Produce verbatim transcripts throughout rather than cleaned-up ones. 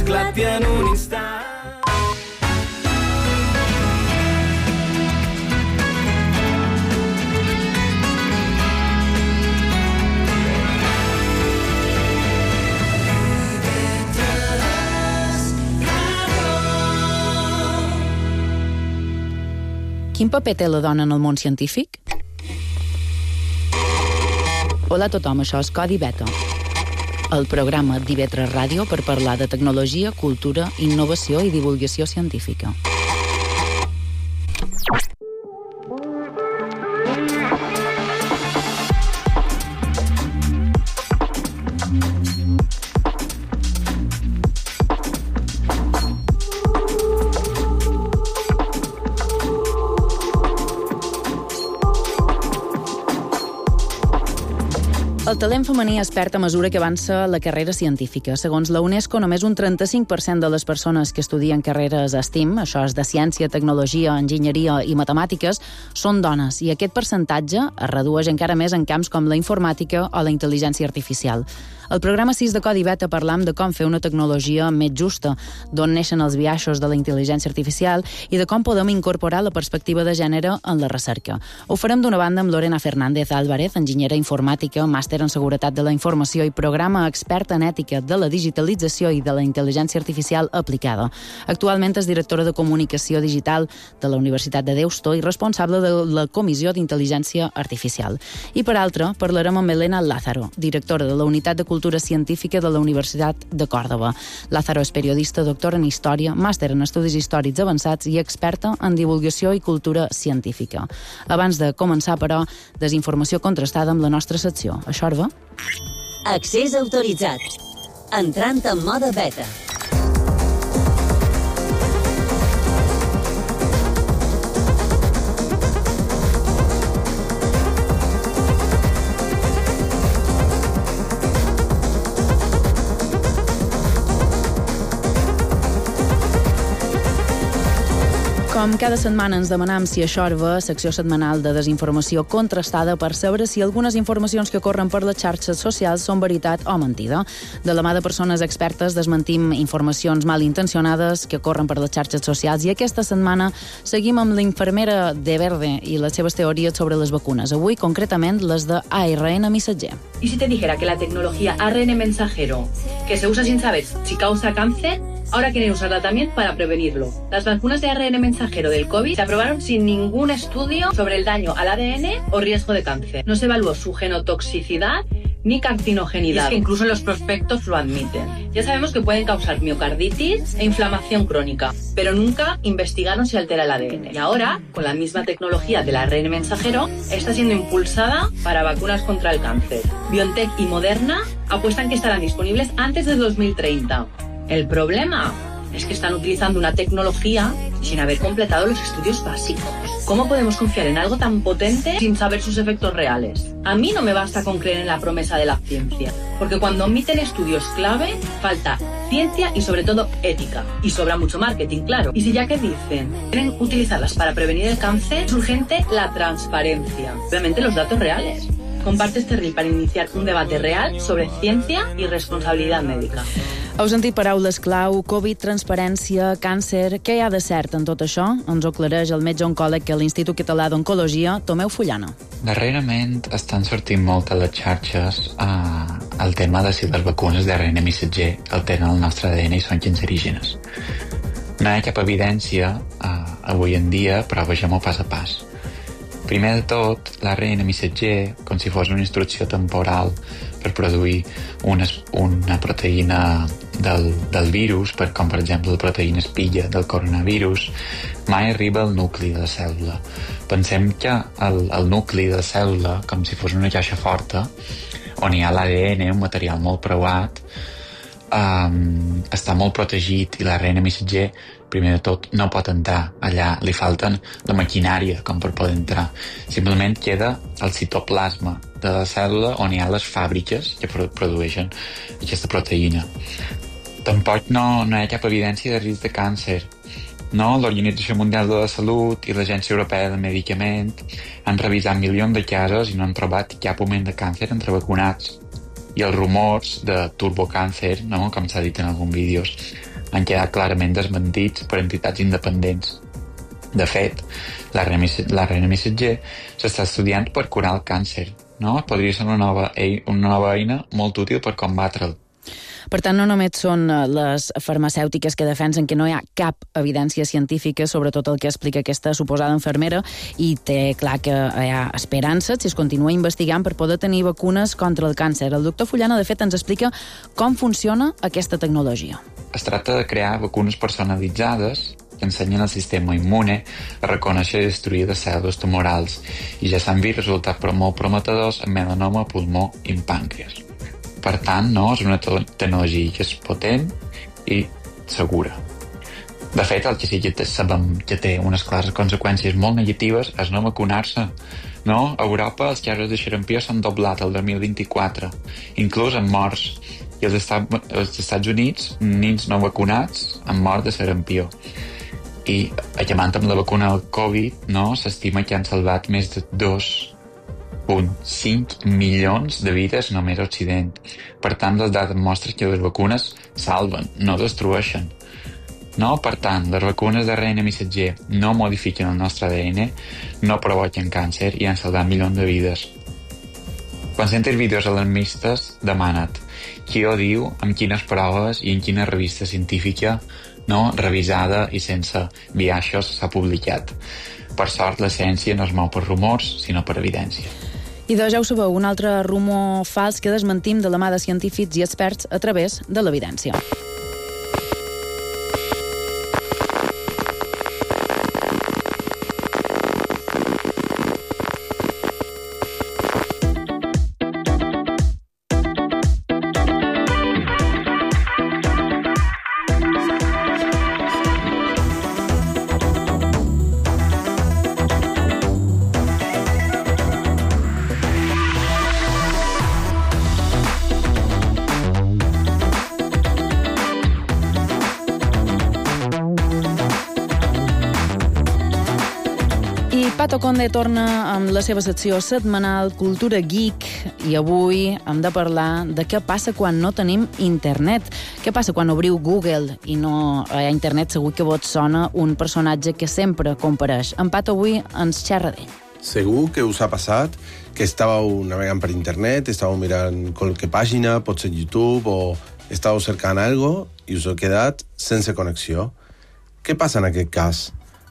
esclati en un instant. Quin paper té la dona en el món científic? Hola a tothom, això és Codi Beta, el programa d'I V tres Ràdio per parlar de tecnologia, cultura, innovació i divulgació científica. El talent femení es perd a mesura que avança la carrera científica. Segons la UNESCO, només un trenta-cinc per cent de les persones que estudien carreres STEM, això és de ciència, tecnologia, enginyeria i matemàtiques, són dones, i aquest percentatge es redueix encara més en camps com la informàtica o la intel·ligència artificial. Al programa sis de Codi Beta parlam de com fer una tecnologia més justa, d'on neixen els biaixos de la intel·ligència artificial i de com podem incorporar la perspectiva de gènere en la recerca. Ho farem d'una banda amb Lorena Fernández Álvarez, enginyera informàtica, màster en seguretat de la informació i programa experta en ètica de la digitalització i de la intel·ligència artificial aplicada. Actualment és directora de comunicació digital de la Universitat de Deusto i responsable de la Comissió d'Intel·ligència Artificial. I per altra, parlarem amb Elena Lázaro, directora de la Unitat de Cultura Científica de la Universitat de Còrdova. Lázaro és periodista, doctora en Història, màster en Estudis Històrics Avançats i experta en divulgació i cultura científica. Abans de començar, però, desinformació contrastada amb la nostra secció. Això va? Accés autoritzat. Entrant en mode beta. Com cada setmana ens demanam si això va, secció setmanal de desinformació contrastada per saber si algunes informacions que corren per les xarxes socials són veritat o mentida. De la mà de persones expertes desmentim informacions malintencionades que corren per les xarxes socials i aquesta setmana seguim amb la infermera de Verde i les seves teories sobre les vacunes. Avui, concretament, les de A R N missatger. ¿Y si te dijera que la tecnología A R N mensajero, que se usa sin saber si causa cáncer, ahora quieren usarla también para prevenirlo? Las vacunas de A R N mensajero del COVID se aprobaron sin ningún estudio sobre el daño al A D N o riesgo de cáncer. No se evaluó su genotoxicidad ni carcinogenidad. Y es que incluso los prospectos lo admiten. Ya sabemos que pueden causar miocarditis e inflamación crónica, pero nunca investigaron si altera el A D N. Y ahora, con la misma tecnología del A R N mensajero, está siendo impulsada para vacunas contra el cáncer. BioNTech y Moderna apuestan que estarán disponibles antes del dos mil treinta. El problema es que están utilizando una tecnología sin haber completado los estudios básicos. ¿Cómo podemos confiar en algo tan potente sin saber sus efectos reales? A mí no me basta con creer en la promesa de la ciencia, porque cuando omiten estudios clave, falta ciencia y sobre todo ética. Y sobra mucho marketing, claro. Y si ya que dicen, quieren utilizarlas para prevenir el cáncer, es urgente la transparencia. Obviamente los datos reales. Comparte este reel para iniciar un debate real sobre ciencia y responsabilidad médica. Heu sentit paraules clau, Covid, transparència, càncer... Què hi ha de cert en tot això? Ens ho aclareix el metge oncòleg a l'Institut Català d'Oncologia, Tomeu Fullana. Darrerament estan sortint molt a les xarxes eh, el tema de si les vacunes d'A R N missatger alteren el nostre A D N i són cancerígenes. No hi ha cap evidència eh, avui en dia, però vegem-ho pas a pas. Primer de tot, l'A R N missatger, com si fos una instrucció temporal per produir una, una proteïna del, del virus, per, com per exemple la proteïna espilla del coronavirus, mai arriba al nucli de la cèl·lula. Pensem que el, el nucli de la cèl·lula, com si fos una caixa forta, on hi ha l'A D N, un material molt preuat, um, està molt protegit i l'A R N missatger, primer de tot, no pot entrar allà. Li falten la maquinària com per poder entrar. Simplement queda el citoplasma de la cèl·lula on hi ha les fàbriques que produeixen aquesta proteïna. Tampoc no, no hi ha cap evidència de risc de càncer. No, l'Organització Mundial de la Salut i l'Agència Europea de Medicament han revisat milions de casos i no han trobat cap augment de càncer entre vacunats. I els rumors de turbocàncer, no, com s'ha dit en alguns vídeos, han quedat clarament desmentits per entitats independents. De fet, l'A R N missatger s'està estudiant per curar el càncer, no? Podria ser una nova, una nova eina molt útil per combatre'l. Per tant, no només són les farmacèutiques que defensen que no hi ha cap evidència científica sobre tot el que explica aquesta suposada infermera, i té clar que hi ha esperança si es continua investigant per poder tenir vacunes contra el càncer. El doctor Fullana, de fet, ens explica com funciona aquesta tecnologia. Es tracta de crear vacunes personalitzades que ensenyen el sistema immune a reconèixer i destruir les cèl·lules tumorals, i ja s'han vist resultats molt prometedors en melanoma, pulmó i pàncreas. Per tant, no, és una tecnologia que és potent i segura. De fet, el que sí que sabem que té unes clares conseqüències molt negatives és no vacunar-se. No? A Europa els casos de xarampió s'han doblat el dos mil vint-i-quatre, inclús en morts. I als Estats Units, nens no vacunats han mort de xarampió. I acabant amb la vacuna del Covid, no, s'estima que han salvat més de dos coma cinc milions de vides només a Occident. Per tant, les dades mostren que les vacunes salven, no destrueixen. No, per tant, les vacunes d'A R N missatger no modifiquen el nostre A D N, no provoquen càncer i han salvat milions de vides. Quan sentis vídeos alarmistes, demana't qui ho diu, amb quines proves i en quina revista científica no revisada i sense biaixos s'ha publicat. Per sort, la ciència no es mou per rumors, sinó per evidència. I doncs ja ho sabeu, un altre rumor fals que desmentim de la mà de científics i experts a través de l'evidència. Pato Conde torna amb la seva secció setmanal Cultura Geek, i avui hem de parlar de què passa quan no tenim internet. Què passa quan obriu Google i no hi ha internet? Segur que vos sona un personatge que sempre compareix. En Pato avui ens xerra d'ell. Segur que us ha passat que estàveu navegant per internet, estàveu mirant qualque pàgina, potser YouTube, o estàveu cercant alguna cosa i us heu quedat sense connexió. Què passa en aquest cas?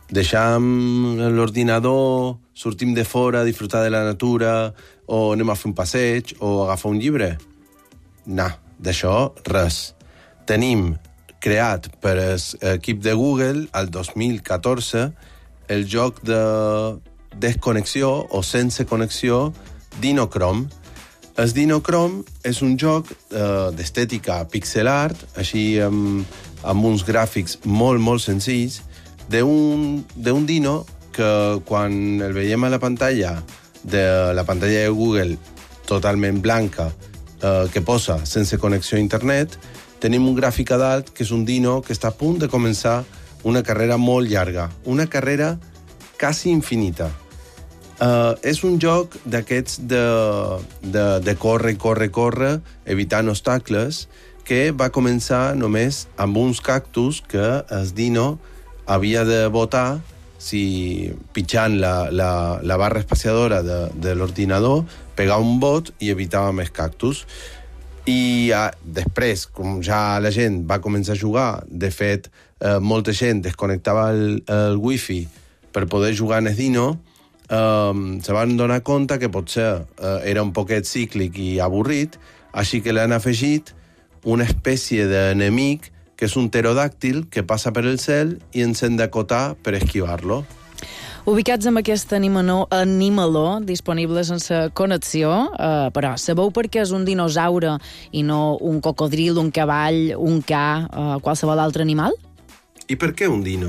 Deixam l'ordinador, sortim de fora a disfrutar de la natura, o anem a fer un passeig, o agafar un llibre? No, d'això res. Tenim creat per l'equip de Google, el dos mil catorze, el joc de desconnexió o sense connexió Dinochrome. El Dinochrome és un joc eh, d'estètica pixel art, així amb, amb uns gràfics molt, molt senzills, d'un dino que quan el veiem a la pantalla, de la pantalla de Google totalment blanca, eh, que posa sense connexió a internet, tenim un gràfic a dalt que és un dino que està a punt de començar una carrera molt llarga, una carrera quasi infinita. Uh, és un joc d'aquests de, de, de córrer, córrer, córrer, evitant obstacles, que va començar només amb uns cactus que el dino havia de botar si pitjant la, la, la barra espaciadora de, de l'ordinador, pegar un bot i evitava més cactus. I ah, després, com ja la gent va començar a jugar, de fet, eh, molta gent desconnectava el, el wifi per poder jugar en el dino, eh, se van donar compte que potser eh, era un poquet cíclic i avorrit, així que l'han afegit una espècie d'enemic que és un pterodàctil que passa per el cel i ens hem d'acotar per esquivar-lo. Ubicats amb aquest animaló, animaló disponible sense connexió, eh, però sabeu per què és un dinosaure i no un cocodril, un cavall, un ca, eh, qualsevol altre animal? I per què un dino?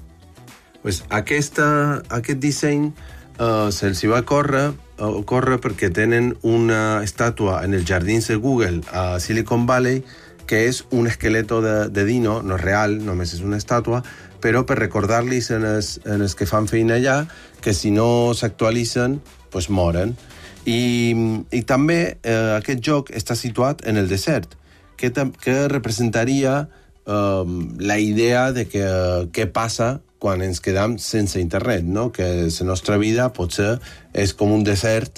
Pues aquesta, aquest disseny eh, se'ls va córrer, eh, córrer perquè tenen una estàtua en els jardins de Google a Silicon Valley que és un esqueleto de, de dino, no és real, només és una estàtua, però per recordar-los en els, en els que fan feina allà que si no s'actualitzen, pues moren. I, i també eh, aquest joc està situat en el desert, que, que representaria um, la idea de que què passa quan ens quedam sense internet, no? Que la nostra vida potser és com un desert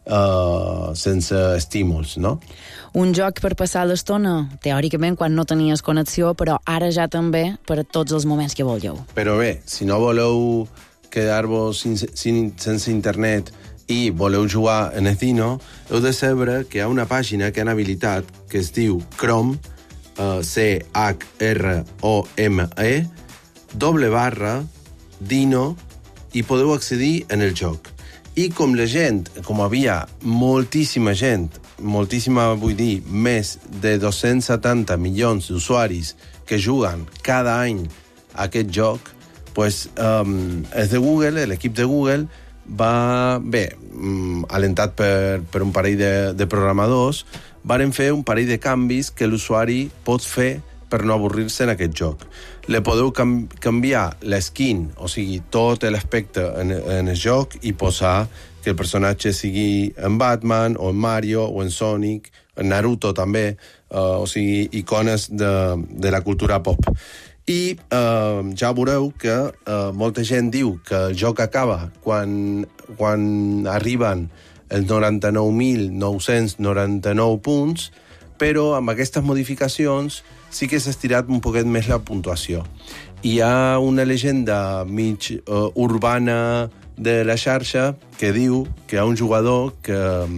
uh, sense estímuls, no? Un joc per passar l'estona, teòricament quan no tenies connexió, però ara ja també per a tots els moments que vulgueu. Però bé, si no voleu quedar-vos sense internet i voleu jugar en el Dino, heu de saber que hi ha una pàgina que han habilitat que es diu Chrome, uh, C H R O M E, doble barra, Dino, i podeu accedir en el joc. I com la gent, com havia moltíssima gent, moltíssima, vull dir, més de dos-cents setanta milions d'usuaris que juguen cada any a aquest joc, pues, um, és de Google, l'equip de Google va, bé, um, alentat per, per un parell de, de programadors, varen fer un parell de canvis que l'usuari pot fer per no avorrir-se en aquest joc. Le podeu cam canviar l'eskin, o sigui, tot l'aspecte en, en el joc i posar que el personatge sigui en Batman, o en Mario, o en Sonic, en Naruto també, uh, o sigui, icones de, de la cultura pop. I uh, ja veureu que uh, molta gent diu que el joc acaba quan, quan arriben els noranta-nou mil nou-cents noranta-nou punts, però amb aquestes modificacions sí que s'ha estirat un poquet més la puntuació. Hi ha una llegenda mig uh, urbana de la xarxa que diu que hi ha un jugador que,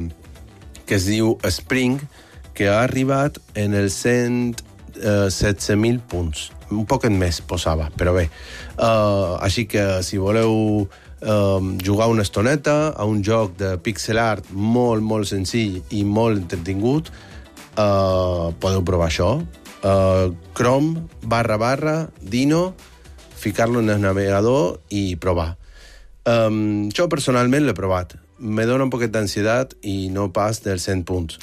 que es diu Spring, que ha arribat en els cent setze mil punts. Un poquet més posava, però bé. Uh, així que si voleu uh, jugar una estoneta a un joc de pixel art molt, molt senzill i molt entretingut, uh, podeu provar això. Uh, Chrome barra barra Dino, ficar-lo en el navegador i provar. Um, jo personalment l'he provat. Me dona un poquet d'ansietat i no pas dels cent punts.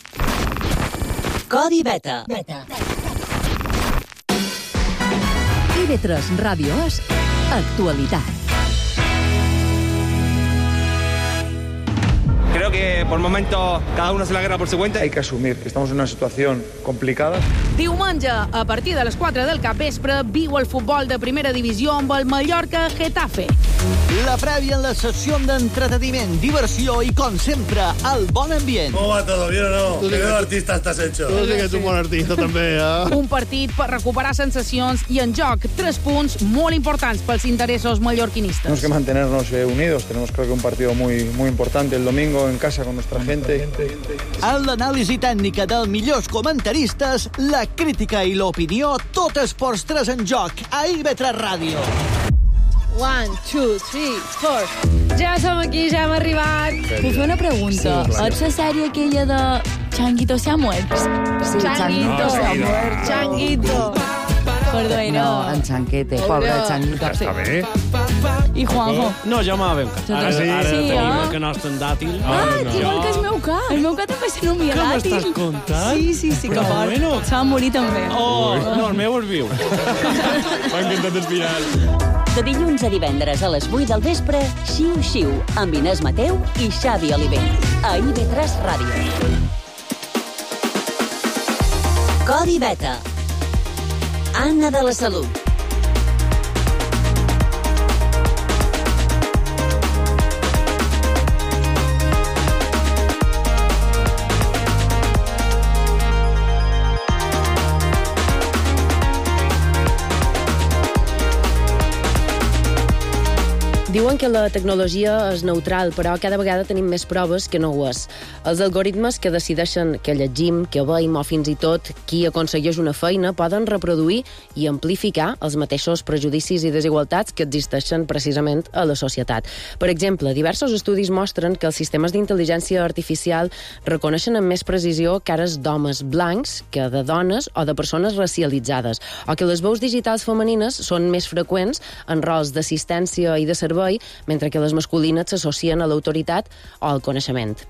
Codi Beta. Beta. I V tres Ràdio és actualitat. Creo que por el momento cada uno hace la guerra por su cuenta. Hay que asumir que estamos en una situación complicada. Diumenge, a partir de les quatre del capvespre, viu el futbol de primera divisió amb el Mallorca-Getafe. La prèvia en la sessió d'entreteniment, diversió i, com sempre, el bon ambient. ¿Cómo va todo? ¿Bien o no? ¿Qué de artista estás hecho? Tu sí que ets un bon artista, també, eh? Un partit per recuperar sensacions i en joc tres punts molt importants pels interessos mallorquinistes. Tenemos que mantenernos eh, unidos. Tenemos, creo que, un partido muy, muy importante el domingo en casa con nuestra gente. En l'anàlisi tècnica dels millors comentaristes, la crítica i l'opinió, tot esports tres en joc a I V tres Ràdio. One, two, three, four. Ja som aquí, ja hem arribat. Puc fer una pregunta? Sí, ets la sèrie aquella de Changuito se ha muerto? Sí, Changuito se ha muerto. Changuito. Perdó, no, en Chanquete, pobre Changuito. Està bé. I Juanjo? No, ja m'ha ben cas. Ara, sí, ara sí, tenim eh? el que no estan dàtil. Ah, no. Igual que el meu cas. El meu cas també se nomia Què dàtil. m'estàs contant? Sí, sí, sí, que Però fort. bueno. Se va morir també. Oh, no, el meu és viu. M'ha encantat el final. De dilluns a divendres a les vuit del vespre, Xiu Xiu, amb Inés Mateu i Xavi Oliver. A I V tres Ràdio. Codi Beta. Anna de la Salut. Diuen que la tecnologia és neutral, però cada vegada tenim més proves que no ho és. Els algoritmes que decideixen que llegim, que veiem o fins i tot qui aconsegueix una feina poden reproduir i amplificar els mateixos prejudicis i desigualtats que existeixen precisament a la societat. Per exemple, diversos estudis mostren que els sistemes d'intel·ligència artificial reconeixen amb més precisió cares d'homes blancs que de dones o de persones racialitzades, o que les veus digitals femenines són més freqüents en rols d'assistència i de servei, mentre que les masculines s'associen a l'autoritat o al coneixement.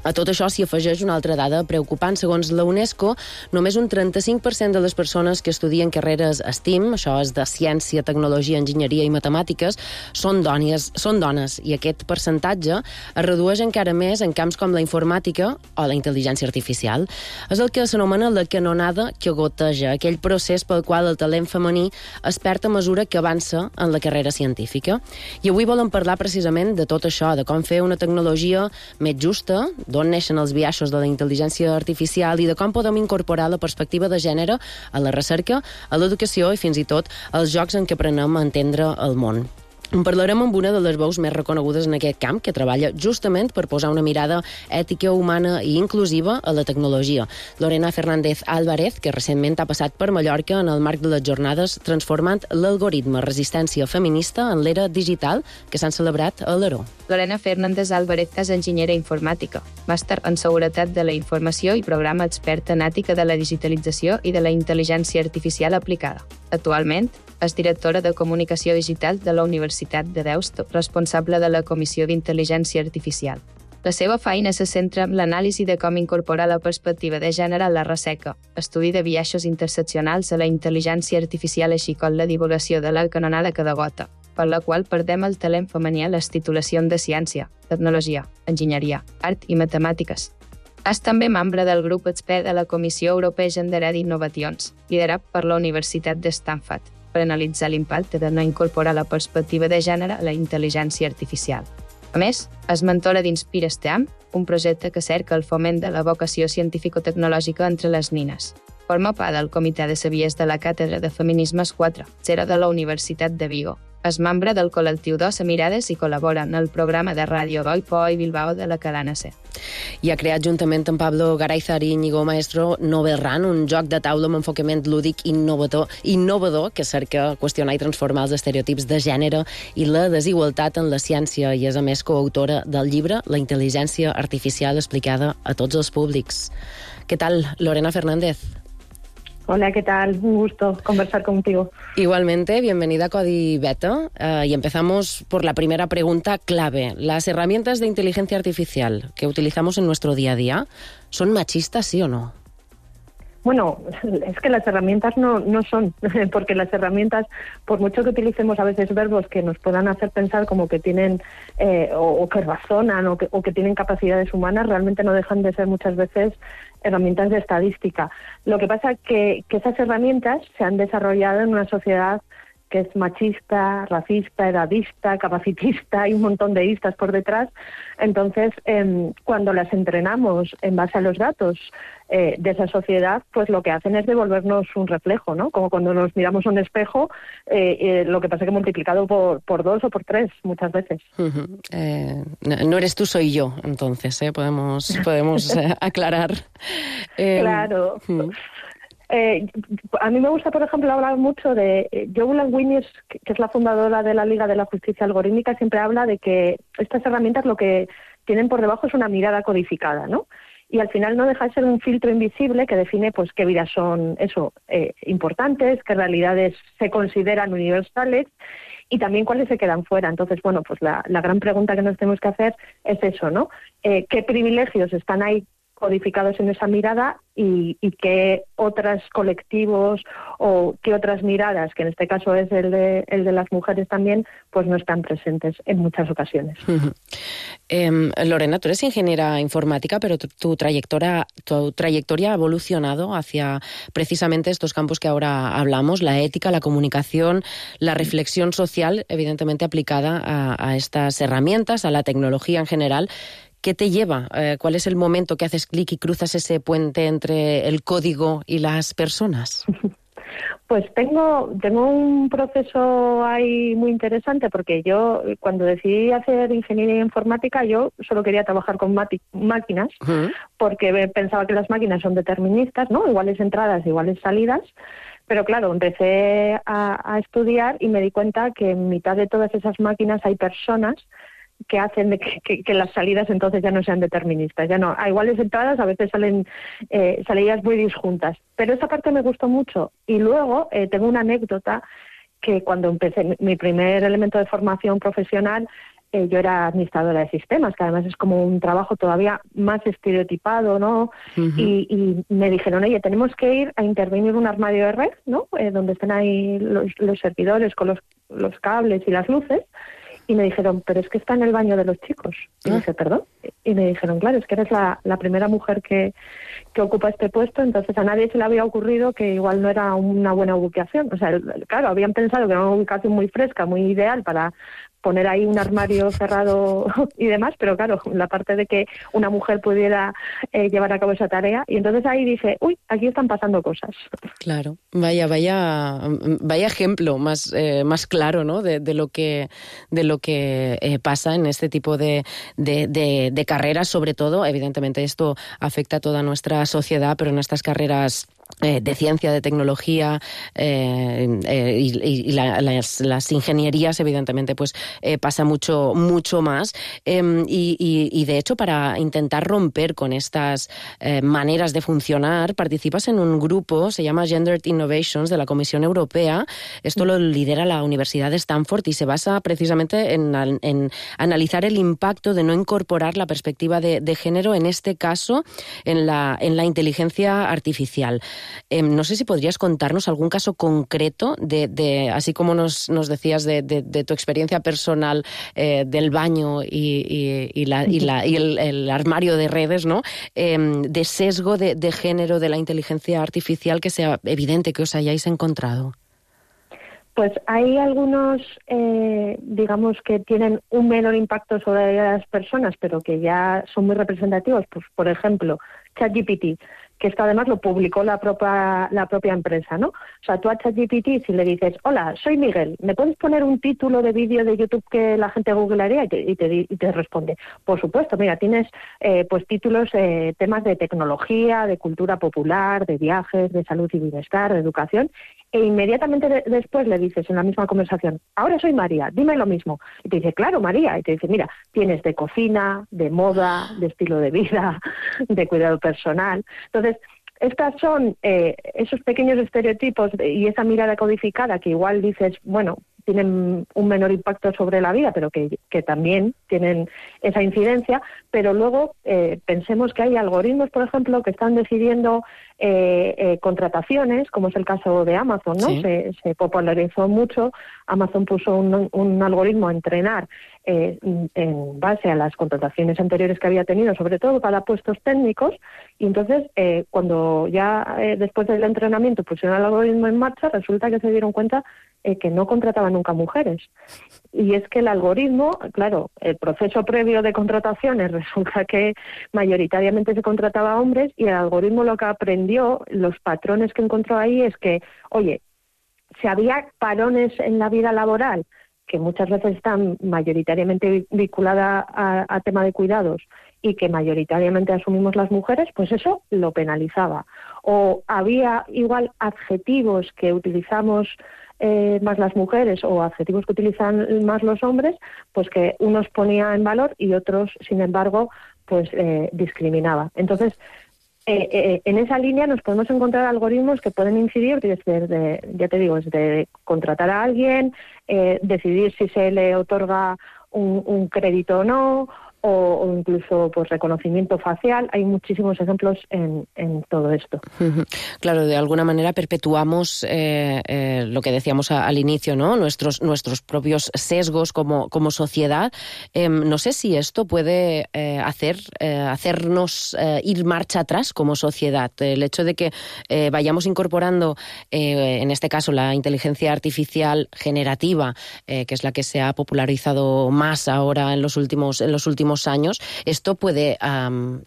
A tot això s'hi afegeix una altra dada preocupant. Segons la UNESCO, només un trenta-cinc per cent de les persones que estudien carreres STEAM, això és de ciència, tecnologia, enginyeria i matemàtiques, són dones, són dones, i aquest percentatge es redueix encara més en camps com la informàtica o la intel·ligència artificial. És el que s'anomena la canonada que goteja, aquell procés pel qual el talent femení es perd a mesura que avança en la carrera científica. I avui volem parlar precisament de tot això, de com fer una tecnologia més justa, d'on neixen els biaixos de la intel·ligència artificial i de com podem incorporar la perspectiva de gènere a la recerca, a l'educació i fins i tot als jocs en què aprenem a entendre el món. En parlarem amb una de les veus més reconegudes en aquest camp, que treballa justament per posar una mirada ètica, humana i inclusiva a la tecnologia. Lorena Fernández Álvarez, que recentment ha passat per Mallorca en el marc de les jornades Transformant l'algoritme, resistència feminista en l'era digital, que s'han celebrat a l'Aró. Lorena Fernández Álvarez és enginyera informàtica, màster en seguretat de la informació i programa expert en ètica de la digitalització i de la intel·ligència artificial aplicada. Actualment, és directora de comunicació digital de la Universitat de Deusto, responsable de la Comissió d'Intel·ligència Artificial. La seva feina se centra en l'anàlisi de com incorporar la perspectiva de gènere a la recerca, estudi de biaixos interseccionals a la intel·ligència artificial, així com la divulgació de la canonada que degota, per la qual perdem el talent femení a les titulacions de ciència, tecnologia, enginyeria, art i matemàtiques. És també membre del grup expert de la Comissió Europea Gender d'Innovacions, liderat per la Universitat de Stanford, per analitzar l'impacte de no incorporar la perspectiva de gènere a la intel·ligència artificial. A més, és mentora d'Inspira STEAM, un projecte que cerca el foment de la vocació científico-tecnològica entre les nines. Forma part del comitè de saviers de la Càtedra de Feminismes quatre, zero de la Universitat de Vigo. És membre del col·lectiu Doce Mirades i col·labora en el programa de ràdio Goipo i Bilbao de la cadena C. I ha creat juntament amb Pablo Garayzar i Íñigo Maestro Novelrun, un joc de taula amb enfocament lúdic innovador, innovador que cerca qüestionar i transformar els estereotips de gènere i la desigualtat en la ciència, i és a més coautora del llibre La intel·ligència artificial explicada a tots els públics. Què tal, Lorena Fernández? Hola, ¿qué tal? Un gusto conversar contigo. Igualmente, bienvenida a Codi Beta. Uh, y empezamos por la primera pregunta clave. ¿Las herramientas de inteligencia artificial que utilizamos en nuestro día a día son machistas, sí o no? Bueno, es que las herramientas no, no son, porque las herramientas, por mucho que utilicemos a veces verbos que nos puedan hacer pensar como que tienen, eh, o, o que razonan, o que, o que tienen capacidades humanas, realmente no dejan de ser muchas veces herramientas de estadística. Lo que pasa es que, que esas herramientas se han desarrollado en una sociedad que es machista, racista, edadista, capacitista, hay un montón de istas por detrás. Entonces, eh, cuando las entrenamos en base a los datos eh, de esa sociedad, pues lo que hacen es devolvernos un reflejo, ¿no? Como cuando nos miramos a un espejo, eh, eh, lo que pasa es que multiplicado por, por dos o por tres muchas veces. Uh-huh. eh, no eres tú, soy yo, entonces, ¿eh? Podemos, podemos eh, aclarar. Eh, claro. Uh-huh. Eh, a mí me gusta, por ejemplo, hablar mucho de... Eh, Joe Winnis, que, que es la fundadora de la Liga de la Justicia Algorítmica, siempre habla de que estas herramientas lo que tienen por debajo es una mirada codificada, ¿no? Y al final no deja de ser un filtro invisible que define pues qué vidas son eso eh, importantes, qué realidades se consideran universales y también cuáles se quedan fuera. Entonces, bueno, pues la, la gran pregunta que nos tenemos que hacer es eso, ¿no? Eh, ¿Qué privilegios están ahí codificados en esa mirada y, y qué otros colectivos o qué otras miradas, que en este caso es el de, el de las mujeres también, pues no están presentes en muchas ocasiones? Uh-huh. eh, Lorena, tú eres ingeniera informática, pero tu, tu, trayectoria, tu trayectoria ha evolucionado hacia precisamente estos campos que ahora hablamos, la ética, la comunicación, la reflexión social, evidentemente aplicada a, a estas herramientas, a la tecnología en general. ¿Qué te lleva? Eh, ¿Cuál es el momento que haces clic y cruzas ese puente entre el código y las personas? Pues tengo, tengo un proceso ahí muy interesante, porque yo cuando decidí hacer ingeniería informática yo solo quería trabajar con mati- máquinas, uh-huh. porque pensaba que las máquinas son deterministas, ¿no? Iguales entradas, iguales salidas. Pero claro, empecé a, a estudiar y me di cuenta que en mitad de todas esas máquinas hay personas que hacen de que, que, que las salidas entonces ya no sean deterministas, ya no, a iguales entradas a veces salen eh, salidas muy disjuntas, pero esa parte me gustó mucho. Y luego eh, tengo una anécdota que cuando empecé mi primer elemento de formación profesional, eh, yo era administradora de sistemas, que además es como un trabajo todavía más estereotipado, ¿no? Uh-huh. y, y me dijeron, oye, tenemos que ir a intervenir un armario de red, ¿no? Eh, donde están ahí los, los servidores con los, los cables y las luces. Y me dijeron, pero es que está en el baño de los chicos. Y me dije, perdón. Y me dijeron, claro, es que eres la, la primera mujer que, que ocupa este puesto, entonces a nadie se le había ocurrido que igual no era una buena ubicación. O sea, claro, habían pensado que era una ubicación muy fresca, muy ideal para poner ahí un armario cerrado y demás, pero claro, la parte de que una mujer pudiera eh, llevar a cabo esa tarea, y entonces ahí dije, uy, aquí están pasando cosas. Claro, vaya, vaya, vaya ejemplo más, eh, más claro, ¿no? De, de lo que, de lo que eh, pasa en este tipo de, de, de, de carreras, sobre todo, evidentemente esto afecta a toda nuestra sociedad, pero en estas carreras Eh, de ciencia, de tecnología eh, eh, y, y la, las, las ingenierías, evidentemente, pues eh, pasa mucho, mucho más. Eh, y, y, y, de hecho, para intentar romper con estas eh, maneras de funcionar, participas en un grupo, se llama Gendered Innovations, de la Comisión Europea. Esto lo lidera la Universidad de Stanford y se basa precisamente en, en analizar el impacto de no incorporar la perspectiva de, de género, en este caso, en la, en la inteligencia artificial. Eh, no sé si podrías contarnos algún caso concreto de, de así como nos, nos decías de, de, de tu experiencia personal eh, del baño y, y, y, la, y, la, y el, el armario de redes, ¿no? Eh, de sesgo de, de género de la inteligencia artificial que sea evidente que os hayáis encontrado. Pues hay algunos, eh, digamos, que tienen un menor impacto sobre las personas, pero que ya son muy representativos. Pues, por ejemplo, ChatGPT, que esto además lo publicó la propia, la propia empresa, ¿no? O sea, tú a ChatGPT, si le dices, hola, soy Miguel, ¿me puedes poner un título de vídeo de YouTube que la gente googlearía? Y te, y te, y te responde, por supuesto, mira, tienes eh, pues títulos, eh, temas de tecnología, de cultura popular, de viajes, de salud y bienestar, de educación, e inmediatamente de, después le dices en la misma conversación, ahora soy María, dime lo mismo. Y te dice, claro, María, y te dice, mira, tienes de cocina, de moda, de estilo de vida, de cuidado personal. Entonces, estas son eh, esos pequeños estereotipos y esa mirada codificada que igual dices, bueno, tienen un menor impacto sobre la vida, pero que, que también tienen esa incidencia, pero luego eh, pensemos que hay algoritmos, por ejemplo, que están decidiendo eh, eh, contrataciones, como es el caso de Amazon, ¿no? Sí. Se, se popularizó mucho, Amazon puso un, un algoritmo a entrenar eh, en base a las contrataciones anteriores que había tenido, sobre todo para puestos técnicos, y entonces eh, cuando ya eh, después del entrenamiento pusieron el algoritmo en marcha, resulta que se dieron cuenta eh, que no contrataban nunca mujeres. Y es que el algoritmo, claro, el proceso previo de contrataciones resulta que mayoritariamente se contrataba a hombres, y el algoritmo lo que aprendió, los patrones que encontró ahí es que, oye, si había parones en la vida laboral, que muchas veces están mayoritariamente vinculadas a, a tema de cuidados y que mayoritariamente asumimos las mujeres, pues eso lo penalizaba. O había igual adjetivos que utilizamos eh, más las mujeres o adjetivos que utilizan más los hombres, pues que unos ponía en valor y otros, sin embargo, pues eh, discriminaba. Entonces, Eh, eh, en esa línea nos podemos encontrar algoritmos que pueden incidir desde, ya te digo, desde contratar a alguien, eh, decidir si se le otorga un, un crédito o no, o, o incluso pues reconocimiento facial. Hay muchísimos ejemplos en, en todo esto. Claro, de alguna manera perpetuamos eh, eh, lo que decíamos a, al inicio, ¿no? Nuestros, nuestros propios sesgos como, como sociedad. Eh, no sé si esto puede eh, hacer, eh, hacernos eh, ir marcha atrás como sociedad. El hecho de que eh, vayamos incorporando, eh, en este caso, la inteligencia artificial generativa, eh, que es la que se ha popularizado más ahora en los últimos, en los últimos años, esto puede um,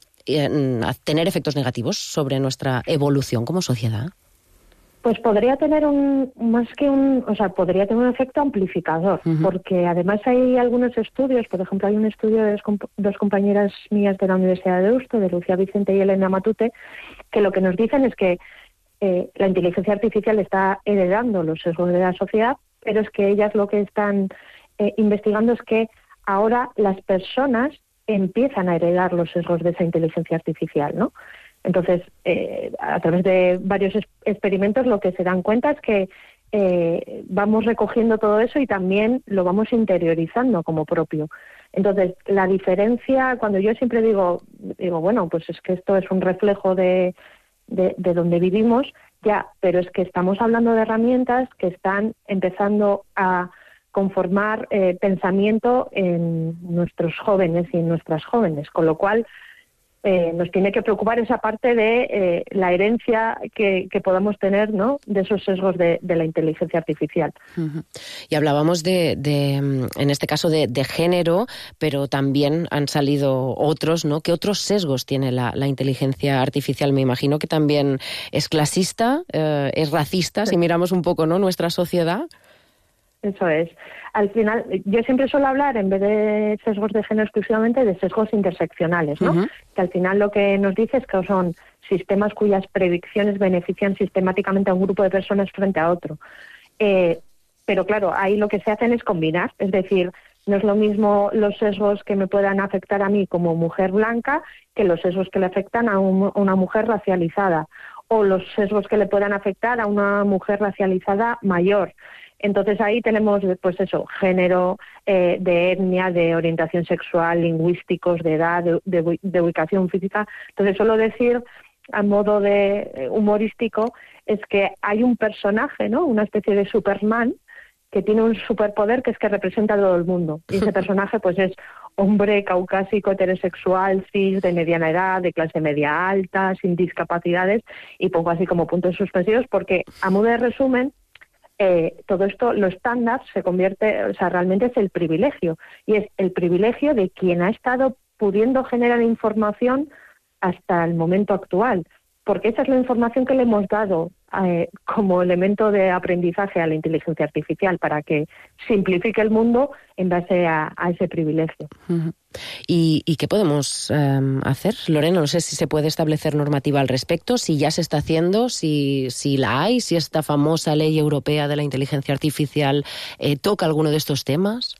tener efectos negativos sobre nuestra evolución como sociedad. Pues podría tener un, más que un, o sea, podría tener un efecto amplificador, uh-huh. porque además hay algunos estudios, por ejemplo, hay un estudio de dos, comp- dos compañeras mías de la Universidad de Deusto, de Lucía Vicente y Elena Matute, que lo que nos dicen es que eh, la inteligencia artificial está heredando los sesgos de la sociedad, pero es que ellas lo que están eh, investigando es que ahora las personas empiezan a heredar los sesgos de esa inteligencia artificial, ¿no? Entonces, eh, a través de varios es- experimentos lo que se dan cuenta es que eh, vamos recogiendo todo eso y también lo vamos interiorizando como propio. Entonces, la diferencia, cuando yo siempre digo, digo bueno, pues es que esto es un reflejo de, de, de donde vivimos, ya, pero es que estamos hablando de herramientas que están empezando a conformar eh, pensamiento en nuestros jóvenes y en nuestras jóvenes, con lo cual eh, nos tiene que preocupar esa parte de eh, la herencia que, que podamos tener, ¿no?, de esos sesgos de, de la inteligencia artificial. Uh-huh. Y hablábamos de, de, en este caso, de, de género, pero también han salido otros, ¿no? ¿Qué otros sesgos tiene la, la inteligencia artificial? Me imagino que también es clasista, eh, es racista, si miramos un poco, ¿no?, nuestra sociedad. Eso es. Al final, yo siempre suelo hablar, en vez de sesgos de género exclusivamente, de sesgos interseccionales, ¿no? Uh-huh. Que al final lo que nos dice es que son sistemas cuyas predicciones benefician sistemáticamente a un grupo de personas frente a otro. Eh, pero claro, ahí lo que se hacen es combinar, es decir, no es lo mismo los sesgos que me puedan afectar a mí como mujer blanca que los sesgos que le afectan a, un, a una mujer racializada, o los sesgos que le puedan afectar a una mujer racializada mayor. Entonces ahí tenemos, pues eso, género, eh, de etnia, de orientación sexual, lingüísticos, de edad, de, de, de ubicación física. Entonces suelo decir, a modo de humorístico, es que hay un personaje, ¿no?, una especie de Superman, que tiene un superpoder que es que representa a todo el mundo. Y ese personaje pues es hombre caucásico, heterosexual, cis, de mediana edad, de clase media alta, sin discapacidades, y pongo así como puntos suspensivos porque, a modo de resumen, Eh, todo esto, lo estándar, se convierte, o sea, realmente es el privilegio, y es el privilegio de quien ha estado pudiendo generar información hasta el momento actual, porque esa es la información que le hemos dado eh, como elemento de aprendizaje a la inteligencia artificial para que simplifique el mundo en base a, a ese privilegio. Uh-huh. ¿Y, ¿Y qué podemos eh, hacer, Lorena? No sé si se puede establecer normativa al respecto, si ya se está haciendo, si, si la hay, si esta famosa ley europea de la inteligencia artificial eh, toca alguno de estos temas.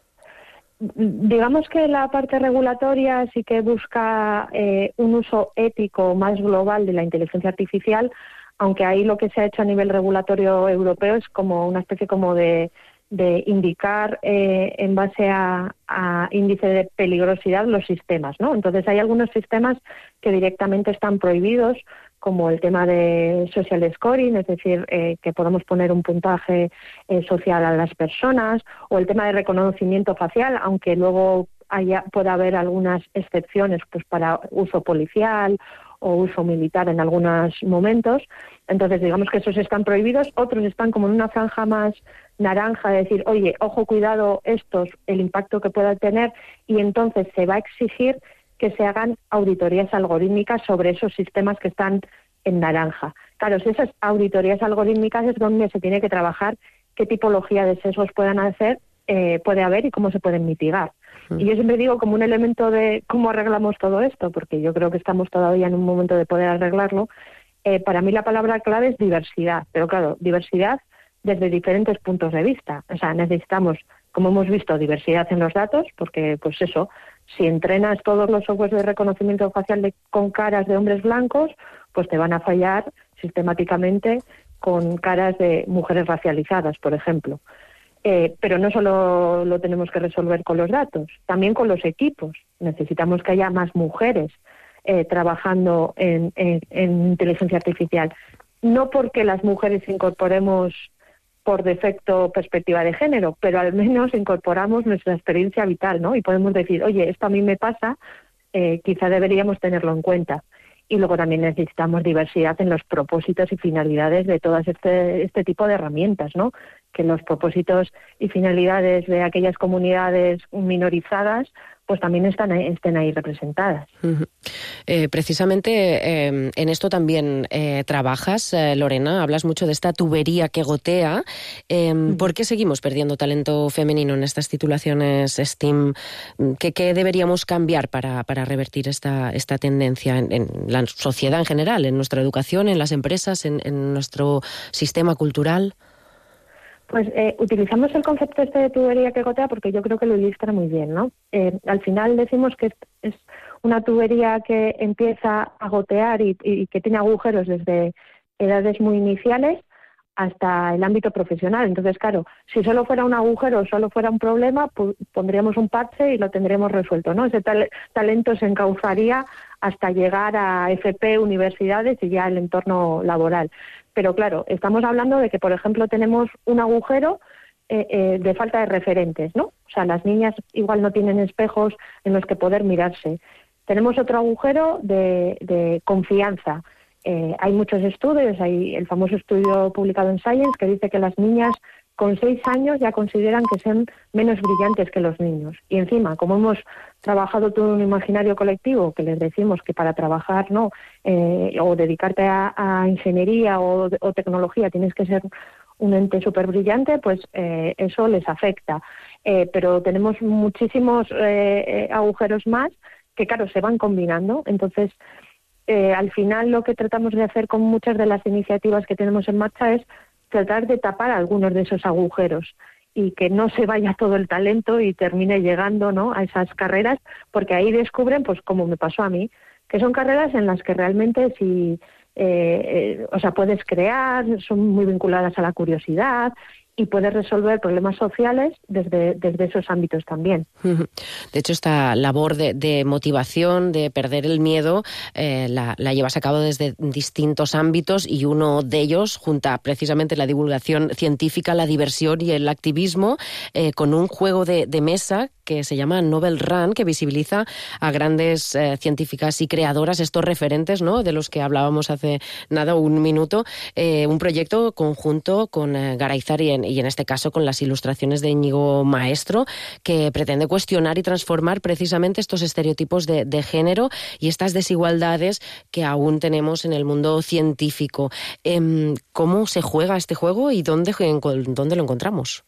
Digamos que la parte regulatoria sí que busca eh, un uso ético más global de la inteligencia artificial, aunque ahí lo que se ha hecho a nivel regulatorio europeo es como una especie como de, de indicar eh, en base a, a índice de peligrosidad los sistemas, ¿no? Entonces hay algunos sistemas que directamente están prohibidos, como el tema de social scoring, es decir, eh, que podemos poner un puntaje eh, social a las personas, o el tema de reconocimiento facial, aunque luego haya, pueda haber algunas excepciones pues para uso policial o uso militar en algunos momentos. Entonces, digamos que esos están prohibidos, otros están como en una franja más naranja, de decir, oye, ojo, cuidado, estos, el impacto que puedan tener, y entonces se va a exigir que se hagan auditorías algorítmicas sobre esos sistemas que están en naranja. Claro, si esas auditorías algorítmicas es donde se tiene que trabajar qué tipología de sesgos puedan hacer, eh, puede haber y cómo se pueden mitigar. Mm. Y yo siempre digo como un elemento de cómo arreglamos todo esto, porque yo creo que estamos todavía en un momento de poder arreglarlo, eh, para mí la palabra clave es diversidad, pero claro, diversidad desde diferentes puntos de vista. O sea, necesitamos, como hemos visto, diversidad en los datos, porque pues eso, si entrenas todos los softwares de reconocimiento facial de, con caras de hombres blancos, pues te van a fallar sistemáticamente con caras de mujeres racializadas, por ejemplo. Eh, pero no solo lo tenemos que resolver con los datos, también con los equipos. Necesitamos que haya más mujeres eh, trabajando en, en, en inteligencia artificial. No porque las mujeres incorporemos por defecto perspectiva de género, pero al menos incorporamos nuestra experiencia vital, ¿no? Y podemos decir, oye, esto a mí me pasa, eh, quizá deberíamos tenerlo en cuenta. Y luego también necesitamos diversidad en los propósitos y finalidades de todas este, este tipo de herramientas, ¿no? Que los propósitos y finalidades de aquellas comunidades minorizadas pues también están ahí, estén ahí representadas. Uh-huh. Eh, precisamente eh, en esto también eh, trabajas, eh, Lorena, hablas mucho de esta tubería que gotea. Eh, uh-huh. ¿Por qué seguimos perdiendo talento femenino en estas titulaciones STEAM? ¿Qué, qué deberíamos cambiar para, para revertir esta, esta tendencia en, en la sociedad en general, en nuestra educación, en las empresas, en, en nuestro sistema cultural? Pues eh, utilizamos el concepto este de tubería que gotea porque yo creo que lo ilustra muy bien, ¿no? Eh, al final decimos que es, es una tubería que empieza a gotear y, y que tiene agujeros desde edades muy iniciales hasta el ámbito profesional. Entonces, claro, si solo fuera un agujero o solo fuera un problema, pues pondríamos un parche y lo tendríamos resuelto, ¿no? Ese tal- talento se encauzaría hasta llegar a F P, universidades y ya el entorno laboral. Pero claro, estamos hablando de que, por ejemplo, tenemos un agujero eh, eh, de falta de referentes, ¿no? O sea, las niñas igual no tienen espejos en los que poder mirarse. Tenemos otro agujero de, de confianza. Eh, hay muchos estudios, hay el famoso estudio publicado en Science que dice que las niñas con seis años ya consideran que son menos brillantes que los niños. Y encima, como hemos trabajado todo un imaginario colectivo, que les decimos que para trabajar, ¿no? Eh, o dedicarte a, a ingeniería o, o tecnología tienes que ser un ente súper brillante, pues eh, eso les afecta. Eh, pero tenemos muchísimos eh, eh, agujeros más que, claro, se van combinando. Entonces, eh, al final lo que tratamos de hacer con muchas de las iniciativas que tenemos en marcha es tratar de tapar algunos de esos agujeros y que no se vaya todo el talento y termine llegando, ¿no?, a esas carreras, porque ahí descubren, pues como me pasó a mí, que son carreras en las que realmente sí, eh, eh, o sea, puedes crear, son muy vinculadas a la curiosidad y puedes resolver problemas sociales desde, desde esos ámbitos también. De hecho, esta labor de, de motivación, de perder el miedo, eh, la, la llevas a cabo desde distintos ámbitos y uno de ellos junta precisamente la divulgación científica, la diversión y el activismo eh, con un juego de, de mesa que se llama Novel Run, que visibiliza a grandes eh, científicas y creadoras, estos referentes, ¿no?, de los que hablábamos hace nada, un minuto, eh, un proyecto conjunto con eh, Garayzar y en, y en este caso con las ilustraciones de Íñigo Maestro, que pretende cuestionar y transformar precisamente estos estereotipos de, de género y estas desigualdades que aún tenemos en el mundo científico. Eh, ¿Cómo se juega este juego y dónde, dónde lo encontramos?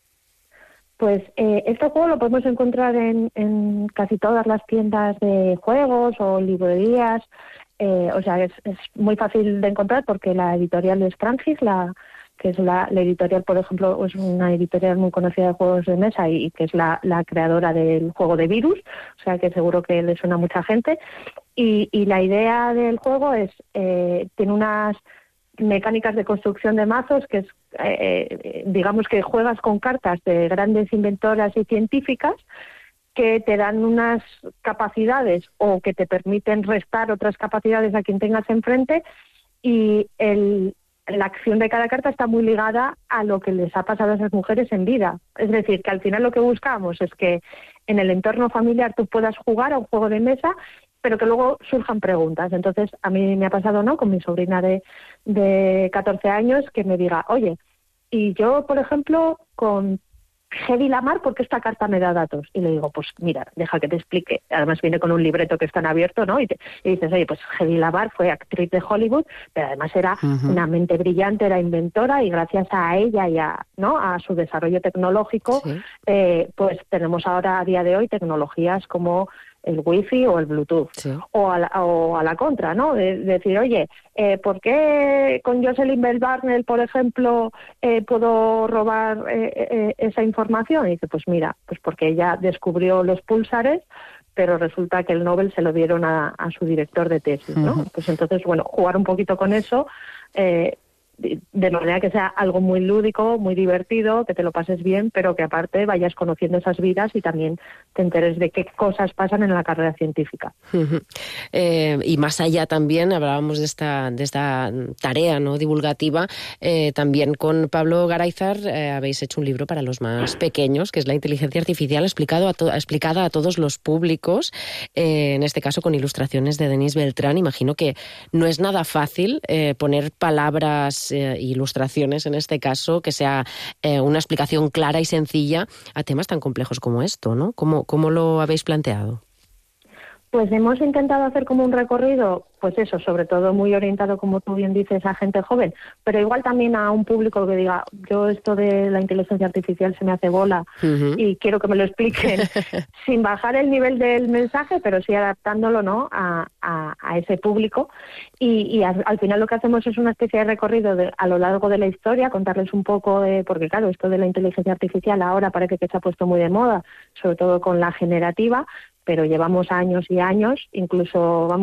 Pues eh, este juego lo podemos encontrar en, en casi todas las tiendas de juegos o librerías. Eh, o sea, es, es muy fácil de encontrar porque la editorial es Strangis, la que es la, la editorial, por ejemplo, es una editorial muy conocida de juegos de mesa y, y que es la, la creadora del juego de Virus, o sea que seguro que le suena a mucha gente. Y, y la idea del juego es, eh, tiene unas mecánicas de construcción de mazos que es, eh, digamos que juegas con cartas de grandes inventoras y científicas que te dan unas capacidades o que te permiten restar otras capacidades a quien tengas enfrente y el, la acción de cada carta está muy ligada a lo que les ha pasado a esas mujeres en vida. Es decir, que al final lo que buscamos es que en el entorno familiar tú puedas jugar a un juego de mesa pero que luego surjan preguntas. Entonces, a mí me ha pasado, ¿no?, con mi sobrina de, de catorce años, que me diga, oye, y yo, por ejemplo, con Hedy Lamarr, ¿por qué esta carta me da datos? Y le digo, pues mira, deja que te explique. Además viene con un libreto que está en abierto, ¿no? Y, te, y dices, oye, pues Hedy Lamarr fue actriz de Hollywood, pero además era uh-huh. una mente brillante, era inventora, y gracias a ella y a, ¿no?, a su desarrollo tecnológico, sí. eh, pues tenemos ahora, a día de hoy, tecnologías como el wifi o el bluetooth, sí. o, a la, o a la contra, ¿no? De, de decir, oye, eh, ¿por qué con Jocelyn Bell Barnell, por ejemplo, eh, puedo robar eh, eh, esa información? Y dice, pues mira, pues porque ella descubrió los púlsares, pero resulta que el Nobel se lo dieron a, a su director de tesis, ¿no? Uh-huh. Pues entonces, bueno, jugar un poquito con eso, eh, de manera que sea algo muy lúdico, muy divertido, que te lo pases bien, pero que aparte vayas conociendo esas vidas y también te enteres de qué cosas pasan en la carrera científica. Uh-huh. Eh, y más allá también, hablábamos de esta, de esta tarea, ¿no?, divulgativa, eh, también con Pablo Garayzar eh, habéis hecho un libro para los más pequeños, que es la inteligencia artificial explicado a to- explicada a todos los públicos, eh, en este caso con ilustraciones de Denis Beltrán. Imagino que no es nada fácil eh, poner palabras Eh, ilustraciones, en este caso, que sea eh, una explicación clara y sencilla a temas tan complejos como esto, ¿no? ¿Cómo, cómo lo habéis planteado? Pues hemos intentado hacer como un recorrido, pues eso, sobre todo muy orientado, como tú bien dices, a gente joven, pero igual también a un público que diga, yo esto de la inteligencia artificial se me hace bola uh-huh. y quiero que me lo expliquen, sin bajar el nivel del mensaje, pero sí adaptándolo, ¿no?, a, a, a ese público. Y, y a, al final lo que hacemos es una especie de recorrido de, a lo largo de la historia, contarles un poco de, porque claro, esto de la inteligencia artificial ahora parece que se ha puesto muy de moda, sobre todo con la generativa, pero llevamos años y años, incluso, vamos,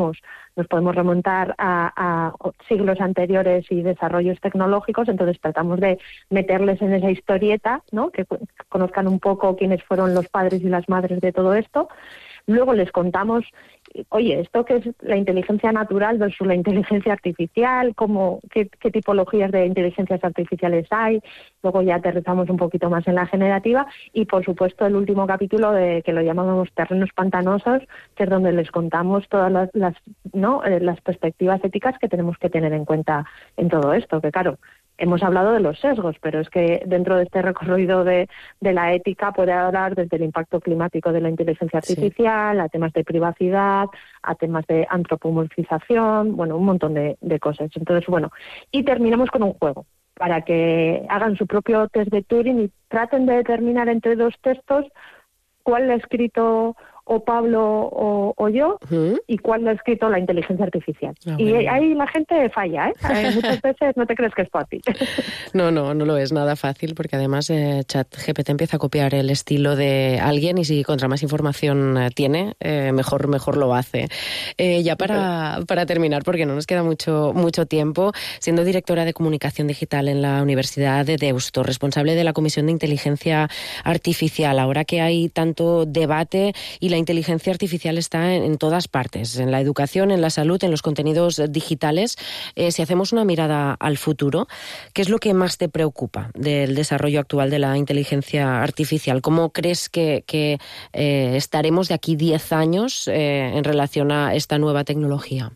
nos podemos remontar a, a siglos anteriores y desarrollos tecnológicos, entonces tratamos de meterles en esa historieta, ¿no? Que conozcan un poco quiénes fueron los padres y las madres de todo esto. Luego les contamos, oye, esto que es la inteligencia natural versus la inteligencia artificial, cómo, qué, qué tipologías de inteligencias artificiales hay. Luego ya aterrizamos un poquito más en la generativa y, por supuesto, el último capítulo de que lo llamamos terrenos pantanosos, que es donde les contamos todas las, las, ¿no? eh, las perspectivas éticas que tenemos que tener en cuenta en todo esto, que claro, hemos hablado de los sesgos, pero es que dentro de este recorrido de, de la ética puede hablar desde el impacto climático de la inteligencia artificial, sí, a temas de privacidad, a temas de antropomorfización, bueno, un montón de, de cosas. Entonces, bueno, y terminamos con un juego para que hagan su propio test de Turing y traten de determinar entre dos textos cuál lo ha escrito o Pablo o, o yo, uh-huh. y cuál lo ha escrito la inteligencia artificial. Ah, y bueno. Ahí la gente falla, ¿eh? Muchas veces no te crees que es fácil. No, no, no lo es nada fácil, porque además eh, ChatGPT empieza a copiar el estilo de alguien y si contra más información eh, tiene, eh, mejor, mejor lo hace. Eh, ya para, para terminar, porque no nos queda mucho, mucho tiempo, siendo directora de Comunicación Digital en la Universidad de Deusto, responsable de la Comisión de Inteligencia Artificial, ahora que hay tanto debate y la inteligencia artificial está en, en todas partes, en la educación, en la salud, en los contenidos digitales. Eh, si hacemos una mirada al futuro, ¿qué es lo que más te preocupa del desarrollo actual de la inteligencia artificial? ¿Cómo crees que, que eh, estaremos de aquí diez años eh, en relación a esta nueva tecnología?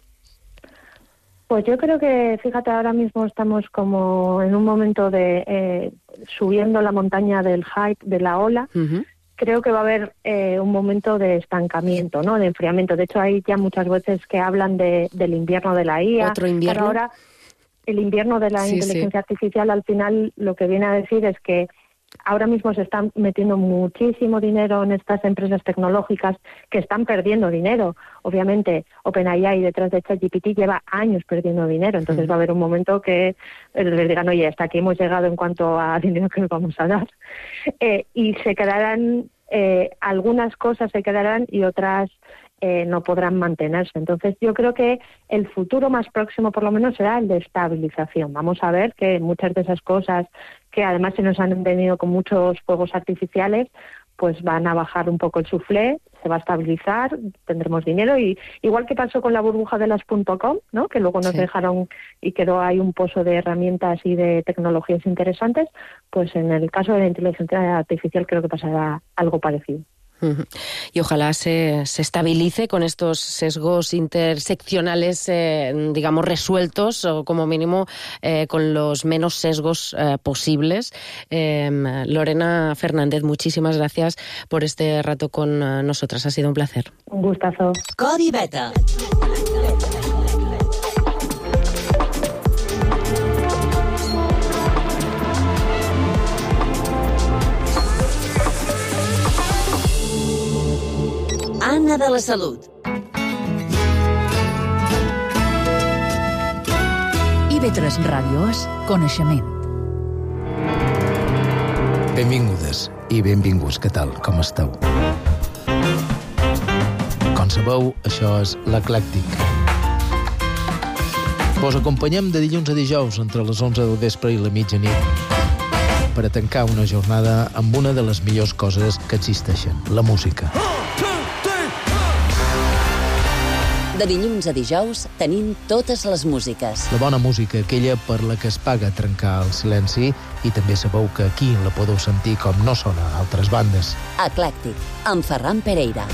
Pues yo creo que, fíjate, ahora mismo estamos como en un momento de eh, subiendo la montaña del hype, de la ola. Uh-huh. Creo que va a haber eh, un momento de estancamiento, ¿no? De enfriamiento. De hecho, hay ya muchas veces que hablan de, del invierno de la I A. ¿Otro invierno? Pero ahora, el invierno de la sí, inteligencia sí. artificial, al final, lo que viene a decir es que ahora mismo se están metiendo muchísimo dinero en estas empresas tecnológicas que están perdiendo dinero. Obviamente, OpenAI detrás de ChatGPT lleva años perdiendo dinero. Entonces mm. va a haber un momento que les digan, oye, hasta aquí hemos llegado en cuanto a dinero que les vamos a dar. Eh, y se quedarán, eh, algunas cosas se quedarán y otras eh, no podrán mantenerse. Entonces yo creo que el futuro más próximo por lo menos será el de estabilización. Vamos a ver que muchas de esas cosas que además se nos han venido con muchos fuegos artificiales, pues van a bajar un poco el suflé, se va a estabilizar, tendremos dinero y igual que pasó con la burbuja de las .com, ¿no? Que luego nos sí. dejaron y quedó ahí un pozo de herramientas y de tecnologías interesantes, pues en el caso de la inteligencia artificial creo que pasará algo parecido. Y ojalá se, se estabilice con estos sesgos interseccionales, eh, digamos, resueltos, o como mínimo eh, con los menos sesgos eh, posibles. Eh, Lorena Fernández, muchísimas gracias por este rato con nosotras. Ha sido un placer. Un gustazo. Codi Beta. Anna de la Salut. I B tres Ràdio és coneixement. Benvingudes i benvinguts, què tal, com esteu? Com sabeu, això és l'Eclèctic. Vos acompanyem de dilluns a dijous entre les onze del vespre i la mitjanit per a tancar una jornada amb una de les millors coses que existeixen, la música. De dilluns a dijous tenim totes les músiques. La bona música, aquella per la que es paga trencar el silenci, i també sabeu que aquí la podeu sentir com no sona a altres bandes. Eclèctic, amb Ferran Pereira.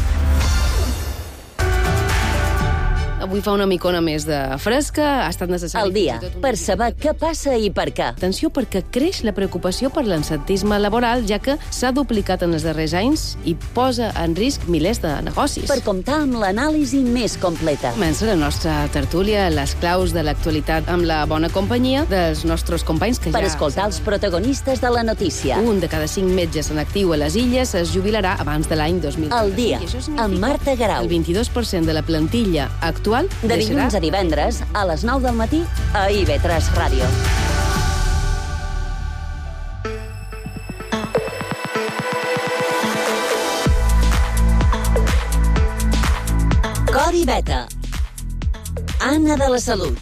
Avui fa una micona més de fresca, ha estat necessari... El dia, per saber què passa i per què. Atenció, perquè creix la preocupació per l'absentisme laboral, ja que s'ha duplicat en els darrers anys i posa en risc milers de negocis. Per comptar amb l'anàlisi més completa. Comença la nostra tertúlia, les claus de l'actualitat, amb la bona companyia dels nostres companys que per ja... Per escoltar els protagonistes de la notícia. Un de cada cinc metges en actiu a les Illes es jubilarà abans de l'any dos mil. El dia, amb Marta Garau. El vint-i-dos per cent de la plantilla actual de dilluns a divendres, a les nou del matí, a I B tres Ràdio. Codi Beta. Anna de la Salut.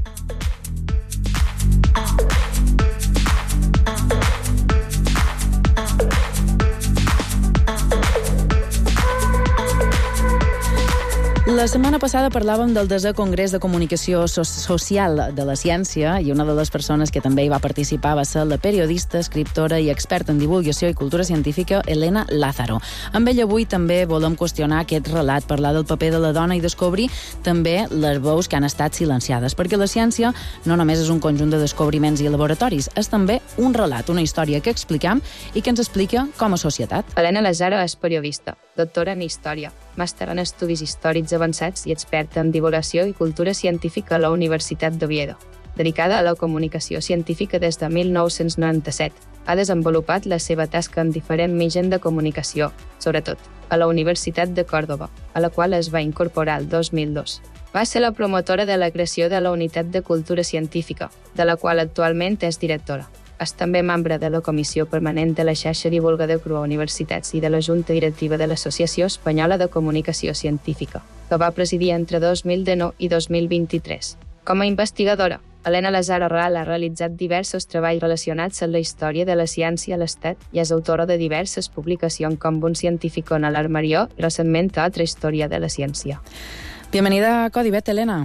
La setmana passada parlàvem del desè Congrés de Comunicació so- Social de la Ciència i una de les persones que també hi va participar va ser la periodista, escriptora i experta en divulgació i cultura científica Elena Lázaro. Amb ella avui també volem qüestionar aquest relat, parlar del paper de la dona i descobrir també les veus que han estat silenciades, perquè la ciència no només és un conjunt de descobriments i laboratoris, és també un relat, una història que explicam i que ens explica com a societat. Elena Lázaro és periodista, doctora en Història, màster en Estudis Històrics Avançats i experta en divulgació i cultura científica a la Universitat d'Oviedo. Dedicada a la comunicació científica des de mil nou-cents noranta-set, ha desenvolupat la seva tasca en diferents mitjans de comunicació, sobretot a la Universitat de Còrdova, a la qual es va incorporar el dos mil dos. Va ser la promotora de la creació de la Unitat de Cultura Científica, de la qual actualment és directora. És també membre de la Comissió Permanent de la Xarxa Divulgador Crua Universitats i de la Junta Directiva de l'Associació Espanyola de Comunicació Científica, que va presidir entre dos mil dinou i dos mil vint-i-tres. Com a investigadora, Elena Lázaro Real ha realitzat diversos treballs relacionats amb la història de la ciència a l'Estat i és autora de diverses publicacions com Un científico en el armario i recentment Otra historia de la ciencia. Bienvenida a Codibet, Elena.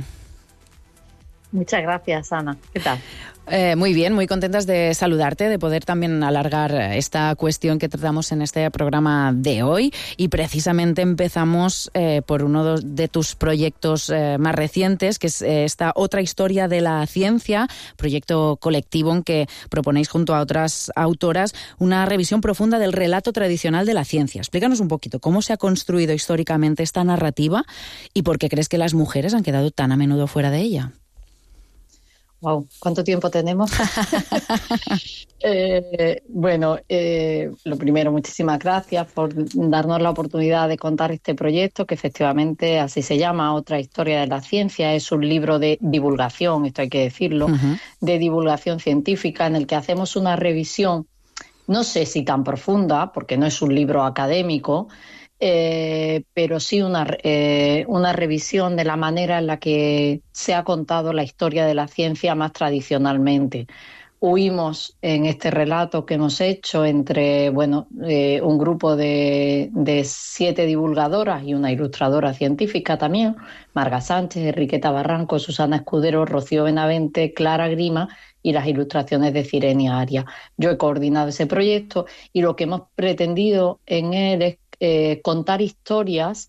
Muchas gracias, Ana. ¿Qué tal? Eh, muy bien, muy contentas de saludarte, de poder también alargar esta cuestión que tratamos en este programa de hoy. Y precisamente empezamos eh, por uno de tus proyectos eh, más recientes, que es eh, esta Otra historia de la ciencia, proyecto colectivo en que proponéis junto a otras autoras una revisión profunda del relato tradicional de la ciencia. Explícanos un poquito cómo se ha construido históricamente esta narrativa y por qué crees que las mujeres han quedado tan a menudo fuera de ella. Wow, ¿cuánto tiempo tenemos? eh, bueno, eh, lo primero, muchísimas gracias por darnos la oportunidad de contar este proyecto, que efectivamente así se llama, Otra historia de la ciencia. Es un libro de divulgación, esto hay que decirlo, uh-huh. de divulgación científica, en el que hacemos una revisión, no sé si tan profunda, porque no es un libro académico, Eh, pero sí una, eh, una revisión de la manera en la que se ha contado la historia de la ciencia más tradicionalmente. Huimos en este relato que hemos hecho entre bueno, eh, un grupo de, de siete divulgadoras y una ilustradora científica también, Marga Sánchez, Enriqueta Barranco, Susana Escudero, Rocío Benavente, Clara Grima y las ilustraciones de Cirenia Arias. Yo he coordinado ese proyecto y lo que hemos pretendido en él es Eh, contar historias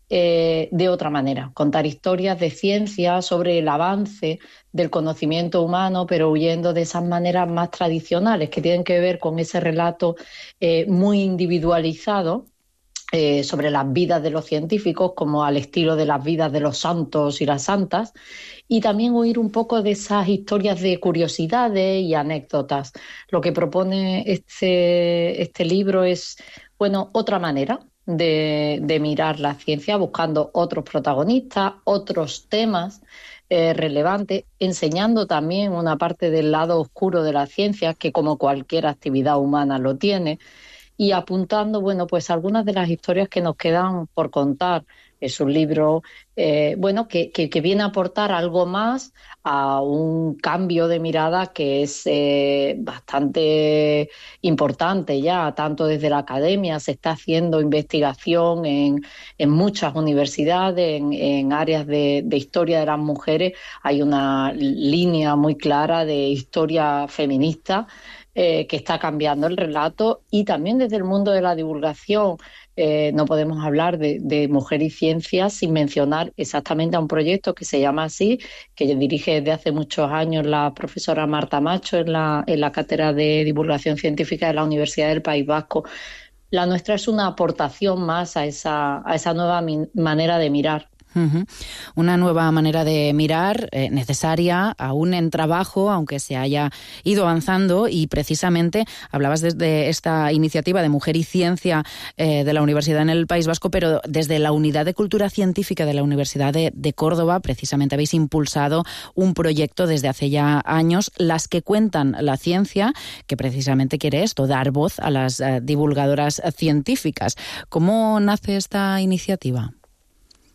eh, de otra manera, contar historias de ciencia sobre el avance del conocimiento humano, pero huyendo de esas maneras más tradicionales que tienen que ver con ese relato eh, muy individualizado eh, sobre las vidas de los científicos, como al estilo de las vidas de los santos y las santas, y también huir un poco de esas historias de curiosidades y anécdotas. Lo que propone este, este libro es Bueno, otra manera de, de mirar la ciencia, buscando otros protagonistas, otros temas eh, relevantes, enseñando también una parte del lado oscuro de la ciencia, que como cualquier actividad humana lo tiene, y apuntando, bueno, pues algunas de las historias que nos quedan por contar. Es un libro eh, bueno, que, que, que viene a aportar algo más a un cambio de mirada que es eh, bastante importante ya, tanto desde la academia. Se está haciendo investigación en, en muchas universidades, en, en áreas de, de historia de las mujeres. Hay una línea muy clara de historia feminista eh, que está cambiando el relato, y también desde el mundo de la divulgación. Eh, no podemos hablar de, de mujer y ciencia sin mencionar exactamente a un proyecto que se llama así, que dirige desde hace muchos años la profesora Marta Macho en la, en la Cátedra de Divulgación Científica de la Universidad del País Vasco. La nuestra es una aportación más a esa, a esa nueva mi- manera de mirar. Uh-huh. Una nueva manera de mirar, eh, necesaria, aún en trabajo, aunque se haya ido avanzando, y precisamente hablabas desde esta iniciativa de Mujer y Ciencia eh, de la Universidad en el País Vasco, pero desde la Unidad de Cultura Científica de la Universidad de, de Córdoba, precisamente habéis impulsado un proyecto desde hace ya años, Las que cuentan la ciencia, que precisamente quiere esto, dar voz a las eh, divulgadoras científicas. ¿Cómo nace esta iniciativa?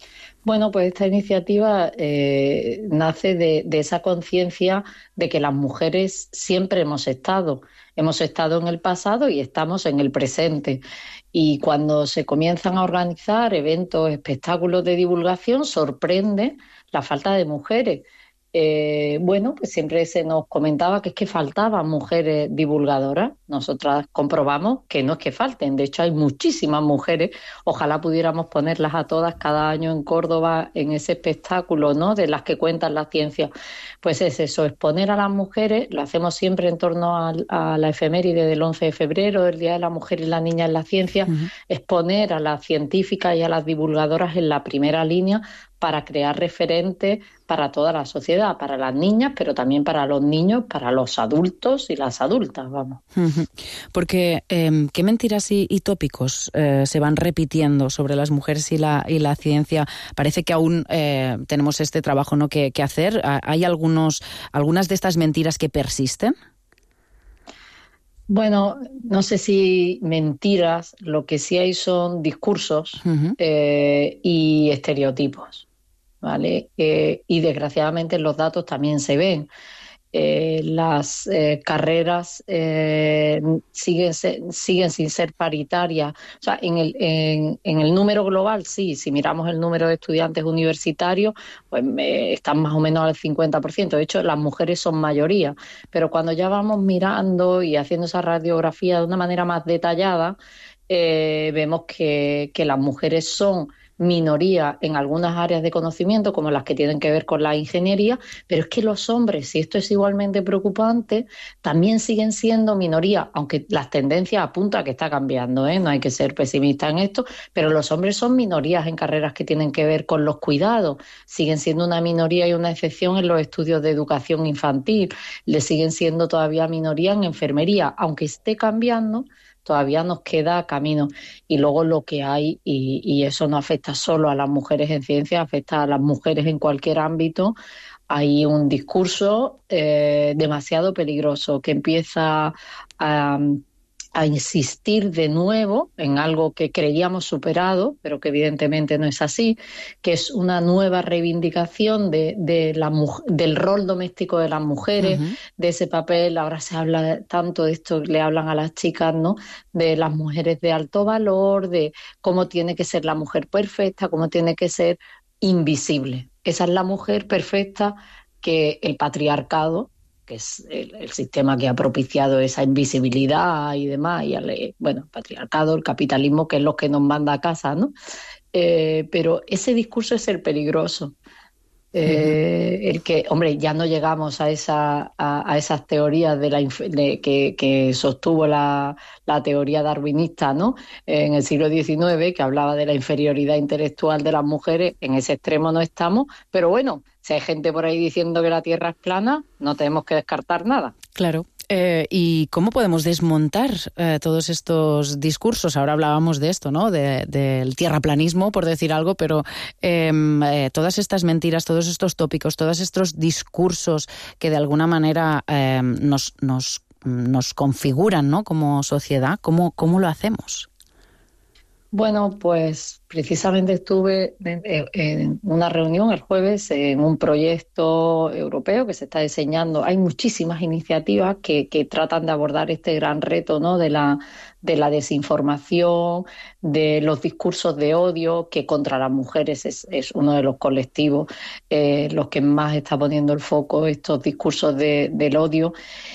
Bueno, pues esta iniciativa eh, nace de, de esa conciencia de que las mujeres siempre hemos estado. Hemos estado en el pasado y estamos en el presente. Y cuando se comienzan a organizar eventos, espectáculos de divulgación, sorprende la falta de mujeres. Eh, bueno, pues siempre se nos comentaba que es que faltaban mujeres divulgadoras. Nosotras comprobamos que no es que falten, de hecho hay muchísimas mujeres. Ojalá pudiéramos ponerlas a todas cada año en Córdoba en ese espectáculo, ¿no?, de las que cuentan la ciencia. Pues es eso, exponer a las mujeres. Lo hacemos siempre en torno a, a la efeméride del once de febrero, del Día de la Mujer y la Niña en la Ciencia, uh-huh. exponer a las científicas y a las divulgadoras en la primera línea para crear referentes para toda la sociedad, para las niñas, pero también para los niños, para los adultos y las adultas, vamos. Uh-huh. Porque, eh, ¿qué mentiras y, y tópicos eh, se van repitiendo sobre las mujeres y la, y la ciencia? Parece que aún eh, tenemos este trabajo, ¿no?, que, que hacer. ¿Hay algunos, algunas de estas mentiras que persisten? Bueno, no sé si mentiras, lo que sí hay son discursos uh-huh. eh, y estereotipos, ¿vale? Eh, y desgraciadamente los datos también se ven. Eh, las eh, carreras eh, siguen, se, siguen sin ser paritarias. O sea, en el, en, en el número global, sí, si miramos el número de estudiantes universitarios, pues eh, están más o menos al cincuenta por ciento. De hecho, las mujeres son mayoría. Pero cuando ya vamos mirando y haciendo esa radiografía de una manera más detallada, eh, vemos que, que las mujeres son minoría en algunas áreas de conocimiento, como las que tienen que ver con la ingeniería, pero es que los hombres, y esto es igualmente preocupante, también siguen siendo minoría, aunque las tendencias apuntan a que está cambiando, ¿eh? No hay que ser pesimista en esto, pero los hombres son minorías en carreras que tienen que ver con los cuidados, siguen siendo una minoría y una excepción en los estudios de educación infantil, le siguen siendo todavía minoría en enfermería, aunque esté cambiando, todavía nos queda camino. Y luego lo que hay, y, y eso no afecta solo a las mujeres en ciencia, afecta a las mujeres en cualquier ámbito, hay un discurso eh, demasiado peligroso que empieza a, a insistir de nuevo en algo que creíamos superado, pero que evidentemente no es así, que es una nueva reivindicación de, de la, del rol doméstico de las mujeres, uh-huh. de ese papel. Ahora se habla tanto de esto, le hablan a las chicas, ¿no?, de las mujeres de alto valor, de cómo tiene que ser la mujer perfecta, cómo tiene que ser invisible. Esa es la mujer perfecta que el patriarcado, que es el, el sistema que ha propiciado esa invisibilidad y demás, y el, bueno, el patriarcado, el capitalismo, que es lo que nos manda a casa, ¿no? Eh, pero ese discurso es el peligroso. Eh, uh-huh. El que, hombre, ya no llegamos a esa a, a esas teorías de la de, que, que sostuvo la, la teoría darwinista, ¿no?, en el siglo diecinueve, que hablaba de la inferioridad intelectual de las mujeres. En ese extremo no estamos, pero bueno, si hay gente por ahí diciendo que la Tierra es plana, no tenemos que descartar nada. Claro. Eh, ¿Y cómo podemos desmontar eh, todos estos discursos? Ahora hablábamos de esto, ¿no?, de, del tierraplanismo, por decir algo, pero eh, eh, todas estas mentiras, todos estos tópicos, todos estos discursos que de alguna manera eh, nos, nos, nos configuran, ¿no?, como sociedad, ¿cómo, cómo lo hacemos? Bueno, pues precisamente estuve en una reunión el jueves en un proyecto europeo que se está diseñando. Hay muchísimas iniciativas que, que tratan de abordar este gran reto, ¿no?, de la, de la desinformación, de los discursos de odio, que contra las mujeres es, es uno de los colectivos eh, los que más está poniendo el foco, estos discursos de, del odio.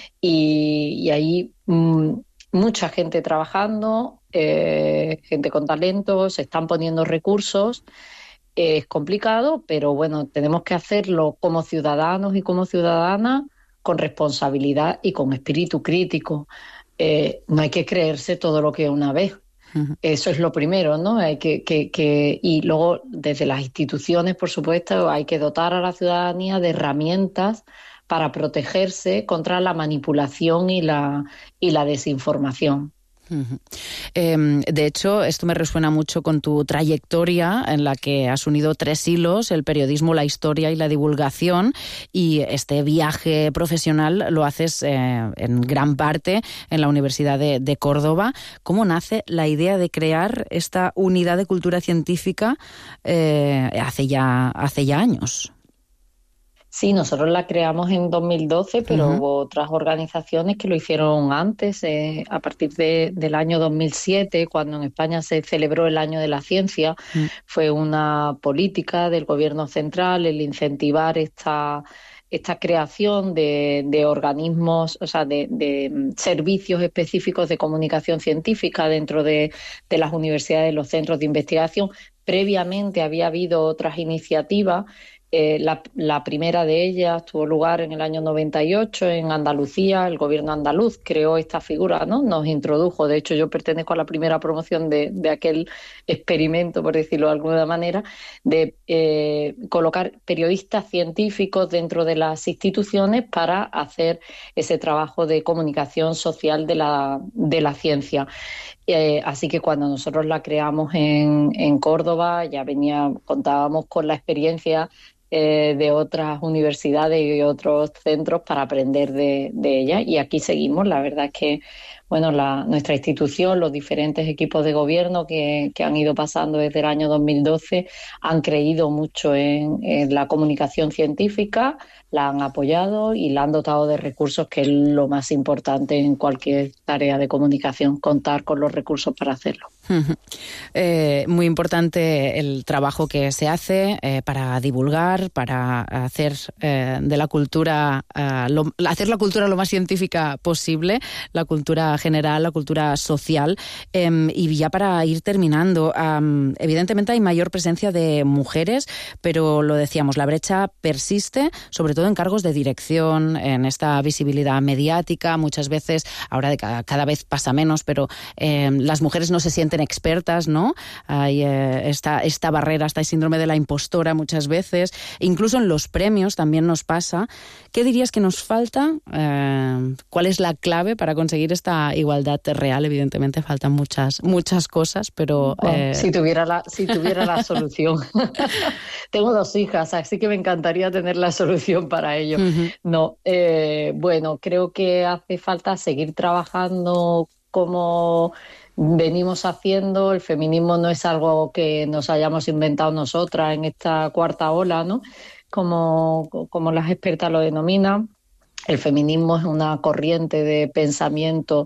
Y, y ahí mmm, mucha gente trabajando, Eh, gente con talento, se están poniendo recursos. Eh, es complicado, pero bueno, tenemos que hacerlo como ciudadanos y como ciudadanas, con responsabilidad y con espíritu crítico. Eh, no hay que creerse todo lo que una vez. Uh-huh. Eso es lo primero, ¿no? Hay que, que, que, y luego, desde las instituciones, por supuesto, hay que dotar a la ciudadanía de herramientas para protegerse contra la manipulación y la, y la desinformación. Uh-huh. Eh, de hecho, esto me resuena mucho con tu trayectoria en la que has unido tres hilos, el periodismo, la historia y la divulgación, y este viaje profesional lo haces eh, en gran parte en la Universidad de, de Córdoba. ¿Cómo nace la idea de crear esta unidad de cultura científica eh, hace ya, hace ya años? Sí, nosotros la creamos en dos mil doce, pero uh-huh. hubo otras organizaciones que lo hicieron antes, eh, a partir de, del año dos mil siete, cuando en España se celebró el Año de la Ciencia. Uh-huh. Fue una política del Gobierno central el incentivar esta, esta creación de, de organismos, o sea, de, de servicios específicos de comunicación científica dentro de, de las universidades, los centros de investigación. Previamente había habido otras iniciativas. Eh, la, la primera de ellas tuvo lugar en el año noventa y ocho en Andalucía. El gobierno andaluz creó esta figura, ¿no? Nos introdujo. De hecho, yo pertenezco a la primera promoción de, de aquel experimento, por decirlo de alguna manera, de eh, colocar periodistas científicos dentro de las instituciones para hacer ese trabajo de comunicación social de la, de la ciencia. Eh, así que cuando nosotros la creamos en, en Córdoba, ya venía, contábamos con la experiencia eh, de otras universidades y otros centros para aprender de, de ella, y aquí seguimos. La verdad es que bueno, la, nuestra institución, los diferentes equipos de gobierno que, que han ido pasando desde el año dos mil doce han creído mucho en, en la comunicación científica, la han apoyado y la han dotado de recursos, que es lo más importante en cualquier tarea de comunicación, contar con los recursos para hacerlo. Uh-huh. Eh, muy importante el trabajo que se hace eh, para divulgar, para hacer eh, de la cultura, eh, lo, hacer la cultura lo más científica posible, la cultura general, la cultura social. Eh, y ya para ir terminando, um, evidentemente hay mayor presencia de mujeres, pero lo decíamos, la brecha persiste, sobre todo en cargos de dirección, en esta visibilidad mediática. Muchas veces, ahora de cada, cada vez pasa menos, pero eh, las mujeres no se sienten expertas, ¿no? Hay eh, esta, esta barrera, este síndrome de la impostora muchas veces. Incluso en los premios también nos pasa. ¿Qué dirías que nos falta? Eh, ¿Cuál es la clave para conseguir esta igualdad real? Evidentemente faltan muchas, muchas cosas, pero... Bueno, eh... si tuviera la, si tuviera la solución. Tengo dos hijas, así que me encantaría tener la solución para ello. Uh-huh. No, eh, bueno, creo que hace falta seguir trabajando como venimos haciendo. El feminismo no es algo que nos hayamos inventado nosotras en esta cuarta ola, ¿no? Como, como las expertas lo denominan. El feminismo es una corriente de pensamiento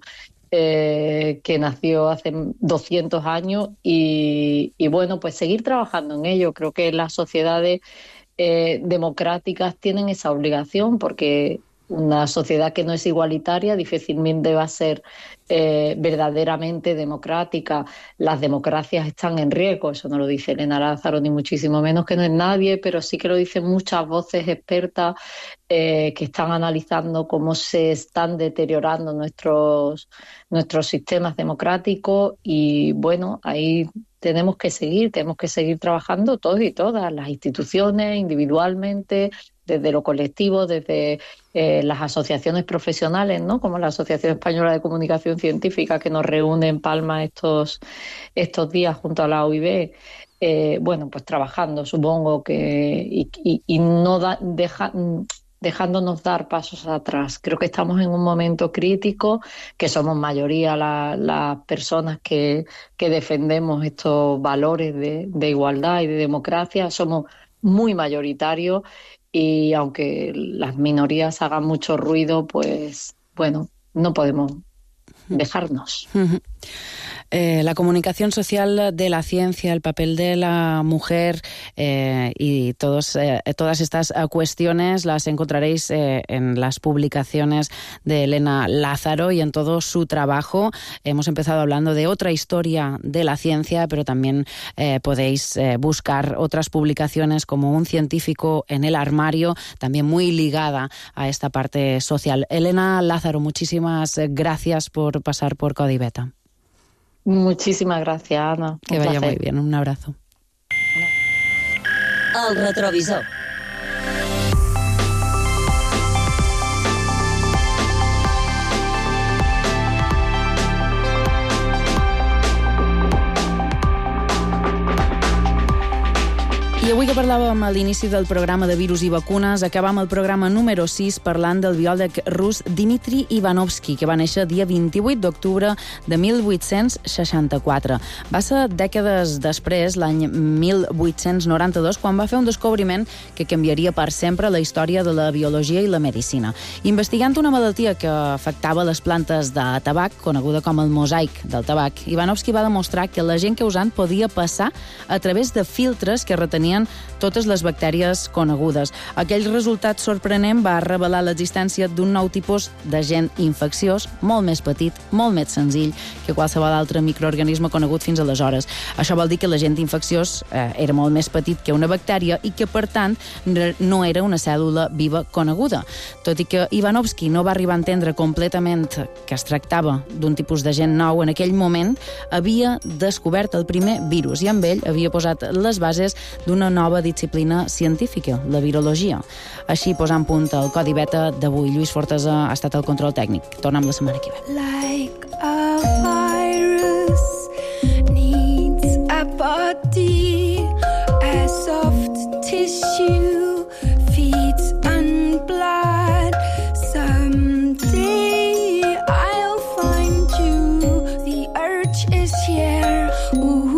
eh, que nació hace doscientos años y, y bueno, pues seguir trabajando en ello. Creo que las sociedades eh, democráticas tienen esa obligación, porque una sociedad que no es igualitaria difícilmente va a ser eh, verdaderamente democrática. Las democracias están en riesgo, eso no lo dice Elena Lázaro, ni muchísimo menos, que no es nadie, pero sí que lo dicen muchas voces expertas eh, que están analizando cómo se están deteriorando nuestros, nuestros sistemas democráticos. Y bueno, ahí tenemos que seguir, tenemos que seguir trabajando todos y todas, las instituciones, individualmente, desde lo colectivo, desde eh, las asociaciones profesionales, ¿no? Como la Asociación Española de Comunicación Científica, que nos reúne en Palma estos, estos días junto a la O I B. Eh, bueno, pues trabajando, supongo que, y, y, y no da, deja, dejándonos dar pasos atrás. Creo que estamos en un momento crítico, que somos mayoría las la personas que, que defendemos estos valores de, de igualdad y de democracia, somos muy mayoritarios. Y aunque las minorías hagan mucho ruido, pues bueno, no podemos dejarnos. Uh-huh. Eh, la comunicación social de la ciencia, el papel de la mujer eh, y todos, eh, todas estas eh, cuestiones las encontraréis eh, en las publicaciones de Elena Lázaro y en todo su trabajo. Hemos empezado hablando de otra historia de la ciencia, pero también eh, podéis eh, buscar otras publicaciones como Un científico en el armario, también muy ligada a esta parte social. Elena Lázaro, muchísimas gracias por pasar por Codiveta. Muchísimas gracias, Ana. Que vaya muy bien. Un abrazo. El retrovisor. avui que parlàvem a l'inici del programa de virus i vacunes, acabam el programa número sis parlant del biòleg rus Dmitri Ivanovsky, que va néixer dia vint-i-vuit d'octubre de mil vuit-cents seixanta-quatre. Va ser dècades després, l'any mil vuit-cents noranta-dos, quan va fer un descobriment que canviaria per sempre la història de la biologia i la medicina. Investigant una malaltia que afectava les plantes de tabac, coneguda com el mosaic del tabac, Ivanovsky va demostrar que la gent causant podia passar a través de filtres que retenien totes les bactèries conegudes. Aquell resultat sorprenent va revelar l'existència d'un nou tipus d'agent infecciós, molt més petit, molt més senzill que qualsevol altre microorganisme conegut fins aleshores. Això vol dir que l'agent infecciós eh, era molt més petit que una bactèria i que, per tant, no era una cèl·lula viva coneguda. Tot i que Ivanovsky no va arribar a entendre completament que es tractava d'un tipus d'agent nou, en aquell moment havia descobert el primer virus i amb ell havia posat les bases d'una nova disciplina científica, la virologia. Així, posant punt al Codi Beta d'avui. Lluís Fortesa ha estat el control tècnic. Tornem la setmana que ve. Like a virus needs a body, a soft tissue feeds on blood. Someday I'll find you, the urge is here. Ooh.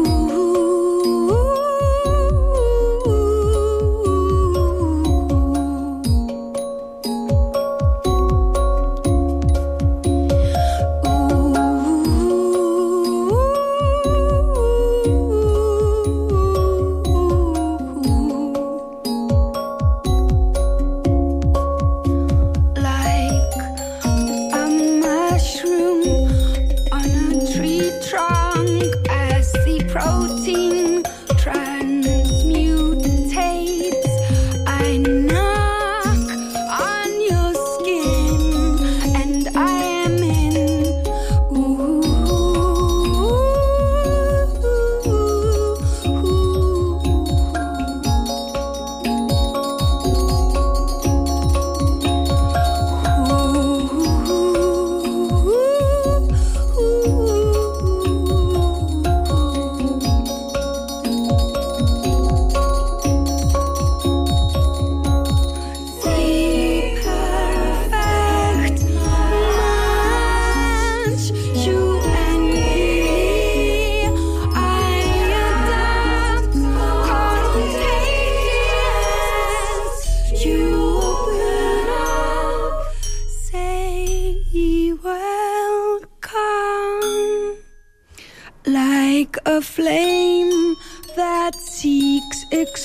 A flame that seeks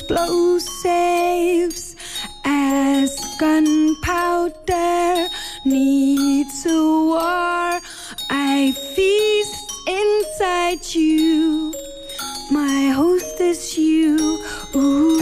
explosives as gunpowder needs a war. I feast inside you, my host is you. Ooh.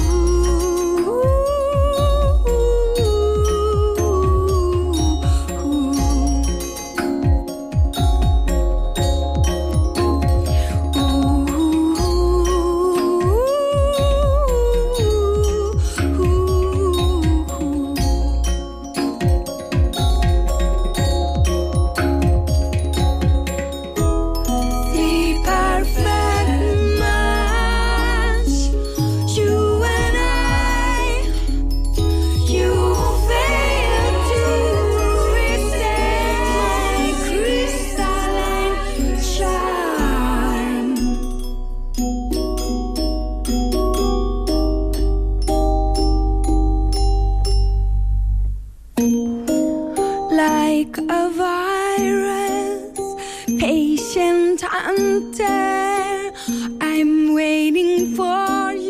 Patient hunter, I'm waiting for you.